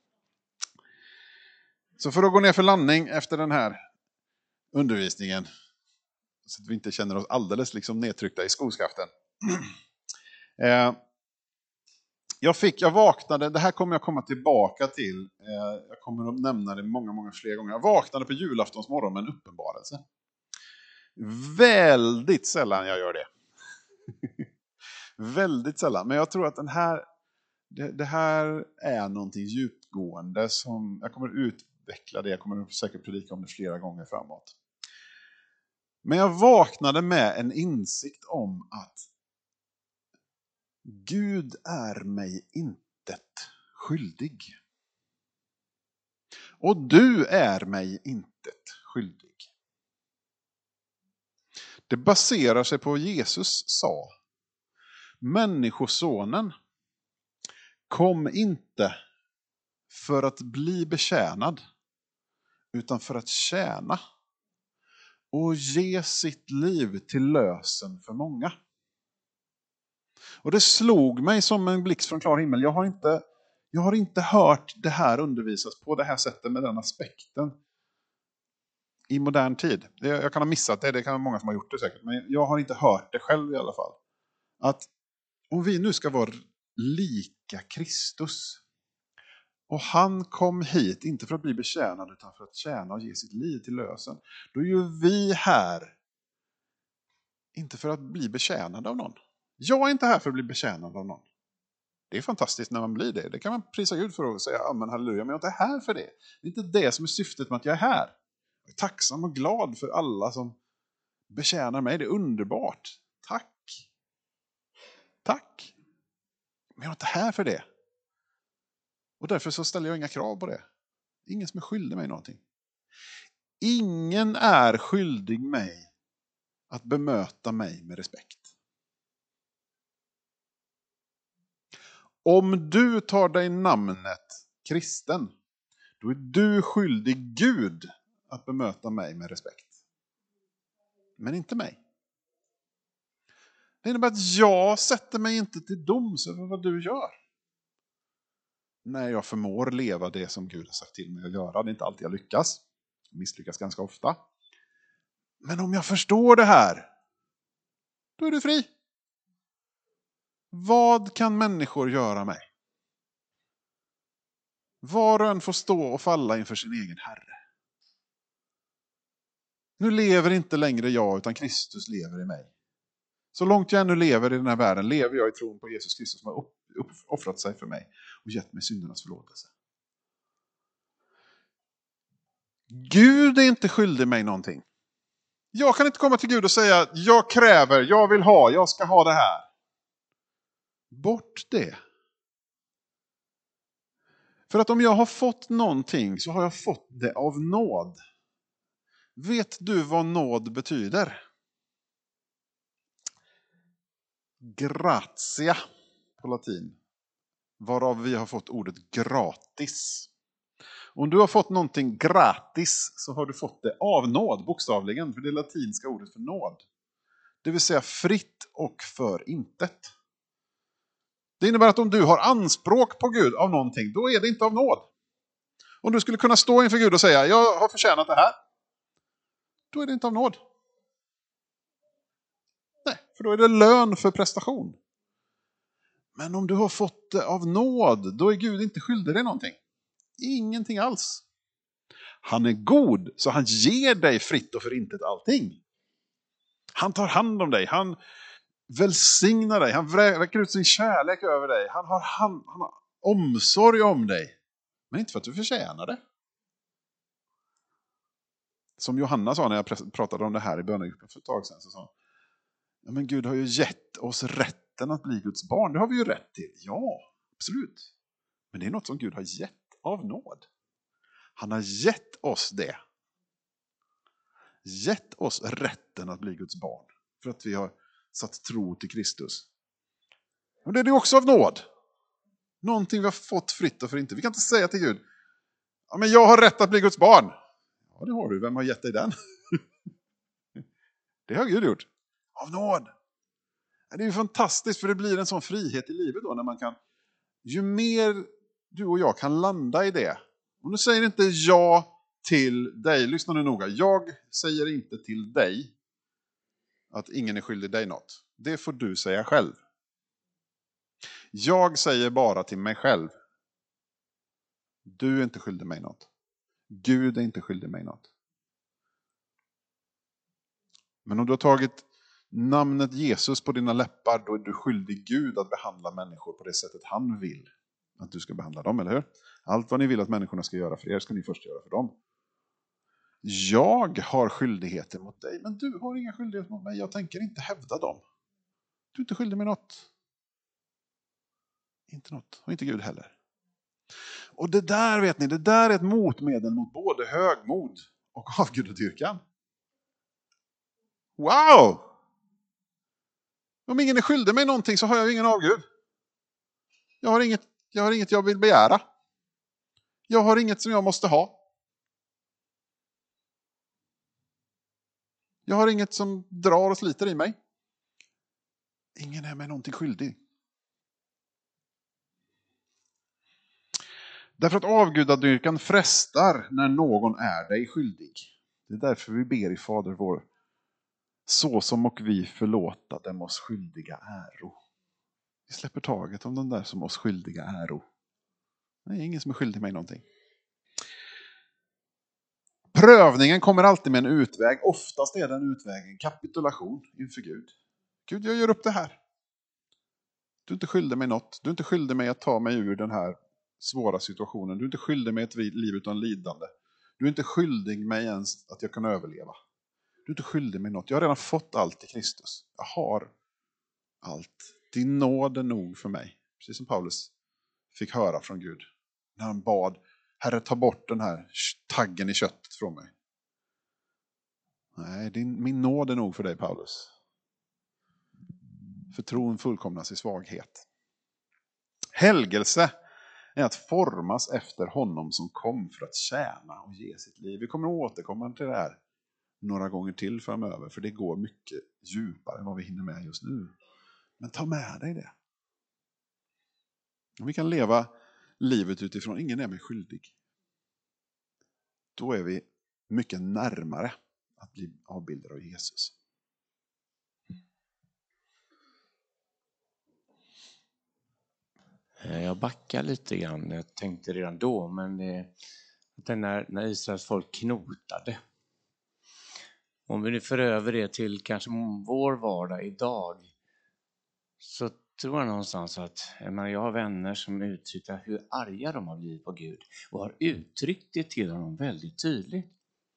Så för att gå ner för landning efter den här undervisningen, så att vi inte känner oss alldeles liksom nedtryckta i skoskaften. eh, jag fick, jag vaknade, det här kommer jag komma tillbaka till. Eh, jag kommer att nämna det många, många fler gånger. Jag vaknade på julaftons morgon med en uppenbarelse. Väldigt sällan jag gör det. Väldigt sällan. Men jag tror att den här, det, det här är någonting djupgående som jag kommer utveckla det. Jag kommer säkert predika om det flera gånger framåt. Men jag vaknade med en insikt om att Gud är mig intet skyldig. Och du är mig intet skyldig. Det baserar sig på vad Jesus sa. Människosonen kom inte för att bli betjänad, utan för att tjäna och ge sitt liv till lösen för många. Och det slog mig som en blixt från klar himmel. Jag har inte, jag har inte hört det här undervisas på det här sättet med den aspekten i modern tid. Jag kan ha missat det, det kan vara många som har gjort det säkert, men jag har inte hört det själv i alla fall. Att om vi nu ska vara lika Kristus, och han kom hit inte för att bli betjänad utan för att tjäna och ge sitt liv till lösen, då är ju vi här inte för att bli betjänade av någon. Jag är inte här för att bli betjänad av någon. Det är fantastiskt när man blir det. Det kan man prisa Gud för och säga amen, halleluja, men jag är inte här för det. Det är inte det som är syftet med att jag är här. Jag är tacksam och glad för alla som betjänar mig. Det är underbart. Tack. Tack. Men jag är inte här för det. Och därför så ställer jag inga krav på det. Ingen som är skyldig mig någonting. Ingen är skyldig mig att bemöta mig med respekt. Om du tar dig namnet kristen, då är du skyldig Gud att bemöta mig med respekt. Men inte mig. Det innebär att jag sätter mig inte till doms över vad du gör. När jag förmår leva det som Gud har sagt till mig att göra. Det är inte alltid jag lyckas. Jag misslyckas ganska ofta. Men om jag förstår det här, då är du fri. Vad kan människor göra mig? Var och en får stå och falla inför sin egen Herre. Nu lever inte längre jag, utan Kristus lever i mig. Så långt jag nu lever i den här världen lever jag i tron på Jesus Kristus som har upp, upp, offrat sig för mig och gett mig syndernas förlåtelse. Gud är inte skyldig mig någonting. Jag kan inte komma till Gud och säga jag kräver, jag vill ha, jag ska ha det här. Bort det. För att om jag har fått någonting så har jag fått det av nåd. Vet du vad nåd betyder? Gratia på latin. Varav vi har fått ordet gratis. Om du har fått någonting gratis så har du fått det av nåd, bokstavligen. För det är latinska ordet för nåd. Det vill säga fritt och för intet. Det innebär att om du har anspråk på Gud av någonting, då är det inte av nåd. Om du skulle kunna stå inför Gud och säga, jag har förtjänat det här. Då är det inte av nåd. Nej, för då är det lön för prestation. Men om du har fått det av nåd, då är Gud inte skyldig dig någonting. Ingenting alls. Han är god, så han ger dig fritt och för intet allting. Han tar hand om dig, han välsignar dig, han väcker ut sin kärlek över dig. Han har, han, han har omsorg om dig. Men inte för att du förtjänar det. Som Johanna sa när jag pratade om det här i bönegruppen för ett tag sedan. Så sa ja, men Gud har ju gett oss rätten att bli Guds barn. Det har vi ju rätt till. Ja, absolut. Men det är något som Gud har gett av nåd. Han har gett oss det. Gett oss rätten att bli Guds barn. För att vi har satt tro till Kristus. Och det är det också av nåd. Någonting vi har fått fritt och för inte. Vi kan inte säga till Gud, ja, men jag har rätt att bli Guds barn. Ja, det har du. Vem har gett dig den? Det har Gud gjort. Av nåd. Det är ju fantastiskt, för det blir en sån frihet i livet då när man kan, ju mer du och jag kan landa i det. Och nu säger inte ja till dig, lyssna nu noga. Jag säger inte till dig att ingen är skyldig dig något. Det får du säga själv. Jag säger bara till mig själv. Du är inte skyldig mig något. Gud är inte skyldig mig något. Men om du har tagit namnet Jesus på dina läppar, då är du skyldig Gud att behandla människor på det sättet han vill att du ska behandla dem, eller hur? Allt vad ni vill att människorna ska göra för er ska ni först göra för dem. Jag har skyldigheter mot dig, men du har inga skyldigheter mot mig. Jag tänker inte hävda dem. Du är inte skyldig mig något. Inte något, och inte Gud heller. Och det där, vet ni, det där är ett motmedel mot både högmod och avgudadyrkan. Wow! Om ingen är skyldig mig någonting så har jag ingen avgud. Jag har inget Jag har inget jag vill begära. Jag har inget som jag måste ha. Jag har inget som drar och sliter i mig. Ingen är mig någonting skyldig. Därför att avgudadyrkan frestar när någon är dig skyldig. Det är därför vi ber i Fader vår. Så som och vi förlåta dem oss skyldiga äro. Vi släpper taget om de där som oss skyldiga äro. Det är ingen som är skyldig mig någonting. Prövningen kommer alltid med en utväg. Oftast är den utvägen kapitulation inför Gud. Gud, jag gör upp det här. Du är inte skyldig mig något. Du är inte skyldig mig att ta mig ur den här svåra situationen. Du är inte skyldig mig ett liv utan lidande. Du är inte skyldig mig ens att jag kan överleva. Du är inte skyldig mig något. Jag har redan fått allt i Kristus. Jag har allt. Din nåd är nog för mig. Precis som Paulus fick höra från Gud. När han bad, Herre, ta bort den här taggen i köttet från mig. Nej, din, min nåd är nog för dig, Paulus. För tron fullkomnas i svaghet. Helgelse är att formas efter honom som kom för att tjäna och ge sitt liv. Vi kommer att återkomma till det här några gånger till framöver. För det går mycket djupare än vad vi hinner med just nu. Men ta med dig det. Om vi kan leva livet utifrån ingen är mig skyldig. Då är vi mycket närmare att bli avbildade av Jesus. Jag backar lite grann. Jag tänkte redan då, men det, när, när Israels folk knotade. Om vi nu för över det till kanske vår vardag idag, så tror jag någonstans att jag, menar, jag har vänner som uttrycker hur arga de har blivit på Gud och har uttryckt det till honom väldigt tydligt.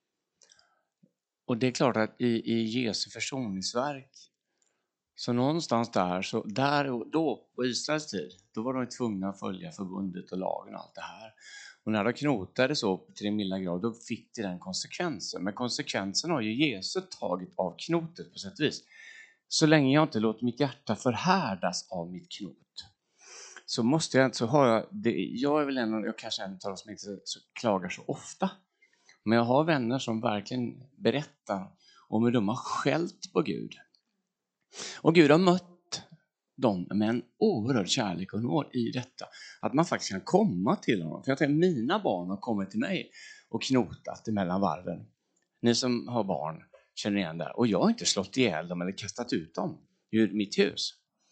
Och det är klart att i, i Jesu försoningsverk, så någonstans där, så där och då på Israels tid, då var de tvungna att följa förbundet och lagen och allt det här. Och när de knotade så till en milda grad, då fick det den konsekvensen. Men konsekvensen har ju Jesus tagit av knotet på sätt och vis. Så länge jag inte låter mitt hjärta förhärdas av mitt knot, så måste jag inte, så har jag det. Jag är väl en, jag kanske en av dem som inte så, klagar så ofta. Men jag har vänner som verkligen berättar om hur de har skällt på Gud. Och Gud har mött dem med en oerhörd kärlek och nåd i detta. Att man faktiskt kan komma till honom. För jag tänker, mina barn har kommit till mig och knotat emellan varven. Ni som har barn känner igen det. Och jag har inte slått ihjäl dem eller kastat ut dem ur mitt hus.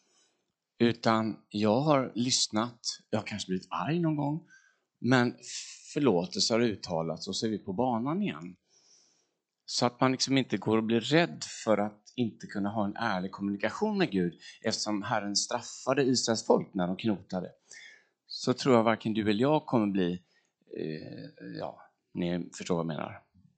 Utan jag har lyssnat. Jag har kanske blivit arg någon gång. Men förlåtelse har uttalats och så är vi på banan igen. Så att man liksom inte går och blir rädd för att inte kunna ha en ärlig kommunikation med Gud. Eftersom Herren straffade Israels folk när de knotade. Så tror jag varken du eller jag kommer bli, eh, ja, ni förstår vad jag menar.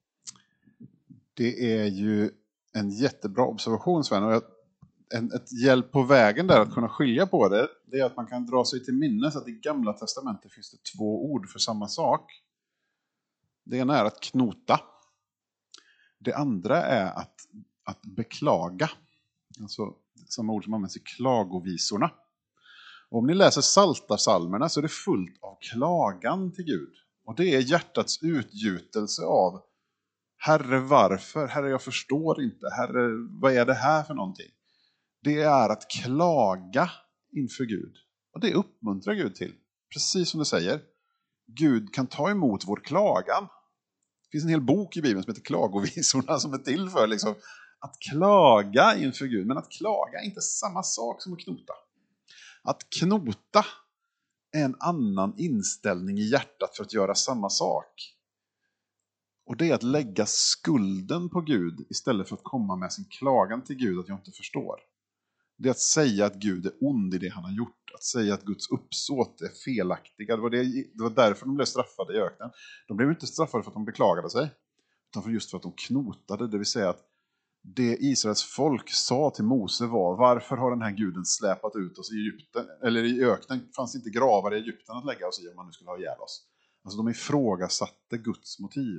Det är ju en jättebra observation, Sven. Och en, ett hjälp på vägen där att kunna skilja på det, det är att man kan dra sig till minnes att i Gamla testamentet finns det två ord för samma sak. Det ena är att knota. Det andra är att, att beklaga. Alltså samma ord som används i klagovisorna. Och om ni läser Psaltarpsalmerna så är det fullt av klagan till Gud. Och det är hjärtats utgjutelse av Herre, varför? Herre, jag förstår inte. Herre, vad är det här för någonting? Det är att klaga inför Gud. Och det uppmuntrar Gud till. Precis som du säger. Gud kan ta emot vår klagan. Det finns en hel bok i Bibeln som heter Klagovisorna som är till för liksom, att klaga inför Gud. Men att klaga är inte samma sak som att knota. Att knota är en annan inställning i hjärtat för att göra samma sak. Och det är att lägga skulden på Gud istället för att komma med sin klagan till Gud att jag inte förstår. Det är att säga att Gud är ond i det han har gjort. Att säga att Guds uppsåt är felaktiga. Det var, det, det var därför de blev straffade i öknen. De blev inte straffade för att de beklagade sig. Utan för just för att de knotade. Det vill säga att det Israels folk sa till Mose var: varför har den här guden släpat ut oss i Egypten? Eller i öknen fanns inte gravar i Egypten att lägga oss i om man nu skulle ha ihjäl oss. Alltså de ifrågasatte Guds motiv.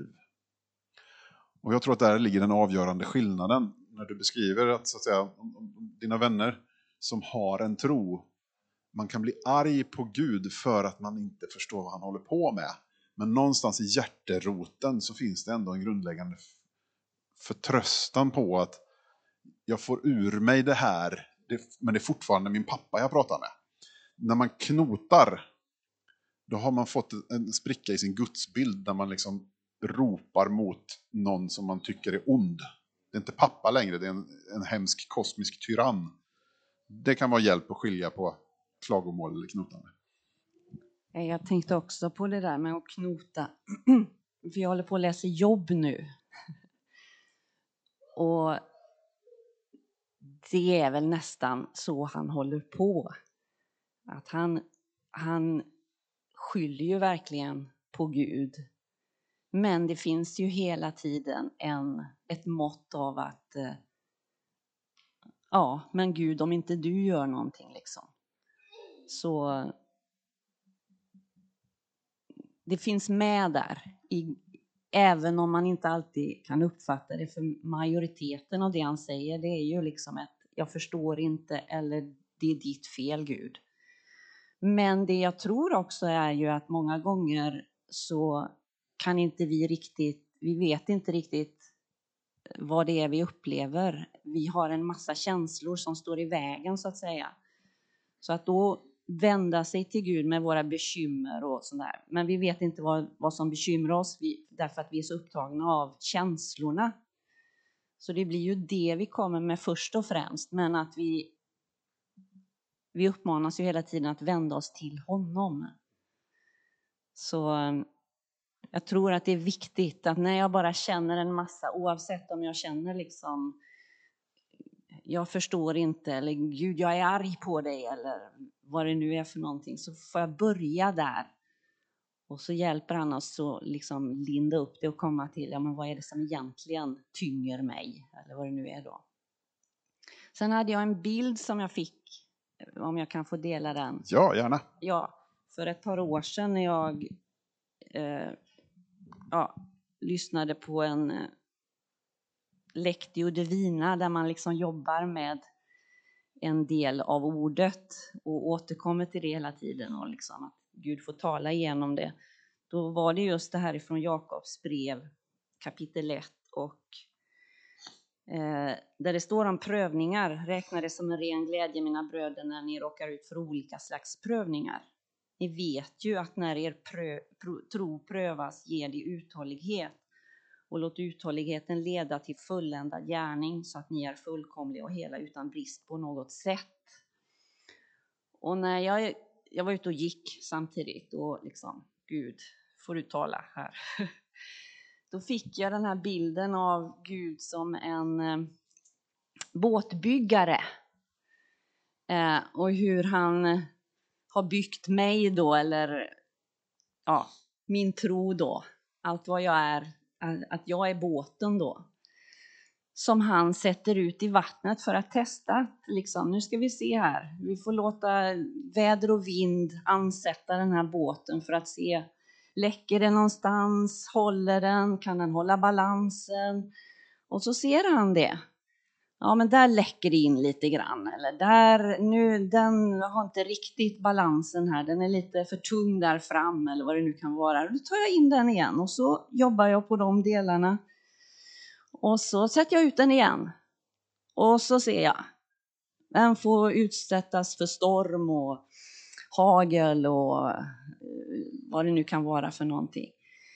Och jag tror att där ligger den avgörande skillnaden när du beskriver att, så att säga, dina vänner som har en tro man kan bli arg på Gud för att man inte förstår vad han håller på med. Men någonstans i hjärteroten så finns det ändå en grundläggande förtröstan på att jag får ur mig det här, men det är fortfarande min pappa jag pratar med. När man knotar, då har man fått en spricka i sin gudsbild där man liksom ropar mot någon som man tycker är ond. Det är inte pappa längre, det är en, en hemsk kosmisk tyrann. Det kan vara hjälp att skilja på klagomål eller knotande. Jag tänkte också på det där med att knota. För jag håller på att läsa jobb nu. Och det är väl nästan så han håller på. Att han, han skyller ju verkligen på Gud. Men det finns ju hela tiden en, ett mått av att ja, men Gud, om inte du gör någonting liksom. Så det finns med där. I, även om man inte alltid kan uppfatta det. För majoriteten av det han säger, det är ju liksom ett jag förstår inte eller det är ditt fel Gud. Men det jag tror också är ju att många gånger så kan inte vi riktigt, vi vet inte riktigt vad det är vi upplever. Vi har en massa känslor som står i vägen så att säga. Så att då vända sig till Gud med våra bekymmer och sådär. Men vi vet inte vad, vad som bekymrar oss vi, därför att vi är så upptagna av känslorna. Så det blir ju det vi kommer med först och främst. Men att vi, vi uppmanas ju hela tiden att vända oss till honom. Så jag tror att det är viktigt att när jag bara känner en massa, oavsett om jag känner liksom jag förstår inte eller Gud jag är arg på dig eller vad det nu är för någonting, så får jag börja där. Och så hjälper han oss att liksom linda upp det och komma till ja, men vad är det som egentligen tynger mig eller vad det nu är då. Sen hade jag en bild som jag fick, om jag kan få dela den. Ja, gärna. Ja, för ett par år sedan när jag eh, ja, lyssnade på en eh, Lectio Divina där man liksom jobbar med en del av ordet och återkommer till det hela tiden och liksom att Gud får tala igenom det. Då var det just det här ifrån Jakobs brev kapitel ett och eh, där det står om prövningar. Räkna det som en ren glädje mina bröder när ni råkar ut för olika slags prövningar. Ni vet ju att när er prö, pro, tro prövas ger det uthållighet. Och låt uthålligheten leda till fulländad gärning så att ni är fullkomliga och hela utan brist på något sätt. Och när jag, jag var ute och gick samtidigt och liksom, Gud, får du tala här. Då fick jag den här bilden av Gud som en eh, båtbyggare. Eh, och hur han eh, har byggt mig då, eller ja, min tro då. Allt vad jag är. Att jag är båten då. Som han sätter ut i vattnet för att testa. Liksom, nu ska vi se här. Vi får låta väder och vind ansätta den här båten för att se. Läcker den någonstans? Håller den? Kan den hålla balansen? Och så ser han det. Ja, men där läcker det in lite grann. Eller där, nu, den har inte riktigt balansen här. Den är lite för tung där fram eller vad det nu kan vara. Då tar jag in den igen och så jobbar jag på de delarna. Och så sätter jag ut den igen. Och så ser jag. Den får utsättas för storm och hagel och vad det nu kan vara för någonting.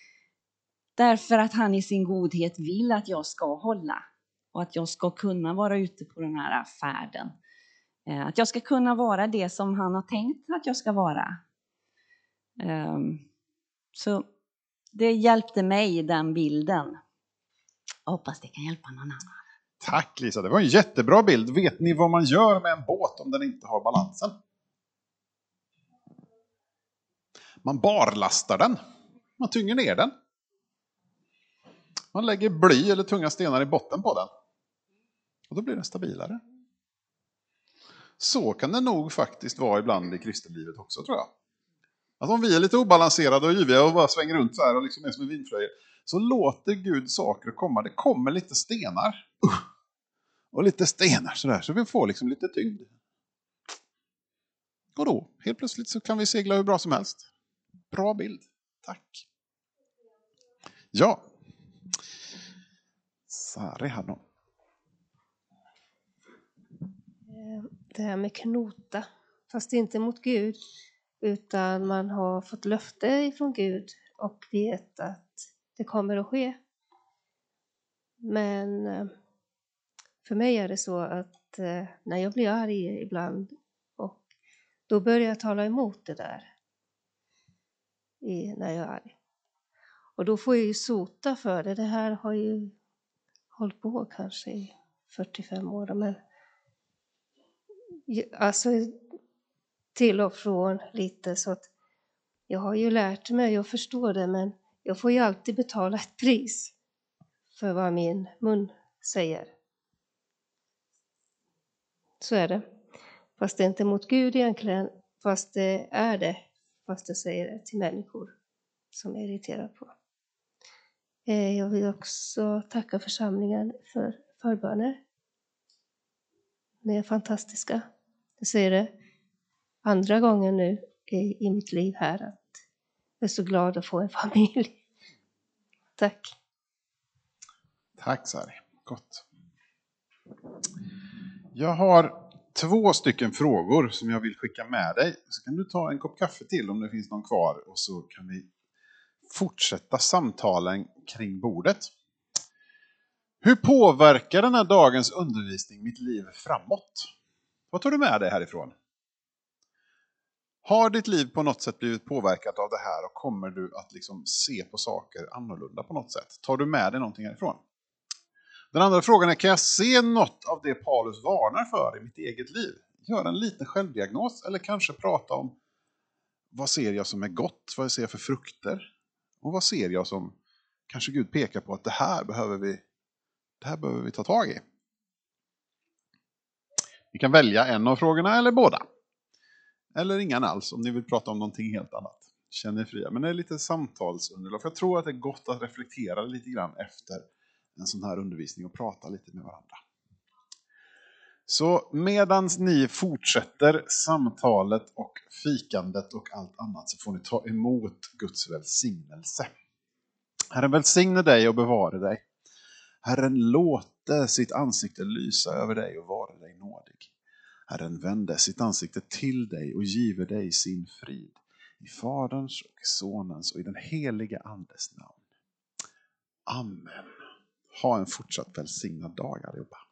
Därför att han i sin godhet vill att jag ska hålla. Och att jag ska kunna vara ute på den här färden. Att jag ska kunna vara det som han har tänkt att jag ska vara. Så det hjälpte mig i den bilden. Jag hoppas det kan hjälpa någon annan. Tack Lisa, det var en jättebra bild. Vet ni vad man gör med en båt om den inte har balansen? Man barlastar den. Man tynger ner den. Man lägger bly eller tunga stenar i botten på den. Och då blir den stabilare. Så kan det nog faktiskt vara ibland i kristenlivet också, tror jag. Alltså om vi är lite obalanserade och yviga och bara svänger runt så här och liksom är som en vindflöjel, så låter Gud saker komma. Det kommer lite stenar. Uh, och lite stenar sådär, så vi får liksom lite tyngd. Och då, helt plötsligt så kan vi segla hur bra som helst. Bra bild. Tack. Ja. Sari hade någon. Det här med knota. Fast inte mot Gud. Utan man har fått löfte ifrån Gud. Och vet att det kommer att ske. Men för mig är det så att när jag blir arg ibland. Och då börjar jag tala emot det där. I, när jag är arg. Och då får jag ju sota för det. Det här har ju hållit på kanske i fyrtiofem år. Men alltså till och från lite. Så att jag har ju lärt mig att förstå det. Men jag får ju alltid betala ett pris. För vad min mun säger. Så är det. Fast det är inte mot Gud egentligen. Fast det är det. Fast jag säger det till människor som är irriterade på. Jag vill också tacka församlingen för förböner. Ni är fantastiska. Jag säger det andra gången nu i, i mitt liv här. Att jag är så glad att få en familj. Tack. Tack Sari. Gott. Jag har två stycken frågor som jag vill skicka med dig. Så kan du ta en kopp kaffe till om det finns någon kvar. Och så kan vi fortsätta samtalen kring bordet. Hur påverkar den här dagens undervisning mitt liv framåt? Vad tar du med dig härifrån? Har ditt liv på något sätt blivit påverkat av det här och kommer du att liksom se på saker annorlunda på något sätt? Tar du med dig någonting härifrån? Den andra frågan är, kan jag se något av det Paulus varnar för i mitt eget liv? Gör en liten självdiagnos eller kanske prata om vad ser jag som är gott? Vad ser jag för frukter? Och vad ser jag som kanske Gud pekar på att det här behöver vi, det här behöver vi ta tag i? Ni kan välja en av frågorna eller båda. Eller ingen alls om ni vill prata om någonting helt annat. Känn er fria. Men det är lite samtalsunderlag. För jag tror att det är gott att reflektera lite grann efter en sån här undervisning och prata lite med varandra. Så medan ni fortsätter samtalet och fikandet och allt annat så får ni ta emot Guds välsignelse. Herren välsigne dig och bevara dig. Herren låte sitt ansikte lysa över dig och vara dig nådig. Herren vände sitt ansikte till dig och giver dig sin frid. I Faderns och Sonens och i den heliga Andes namn. Amen. Ha en fortsatt välsignad dag allihopa.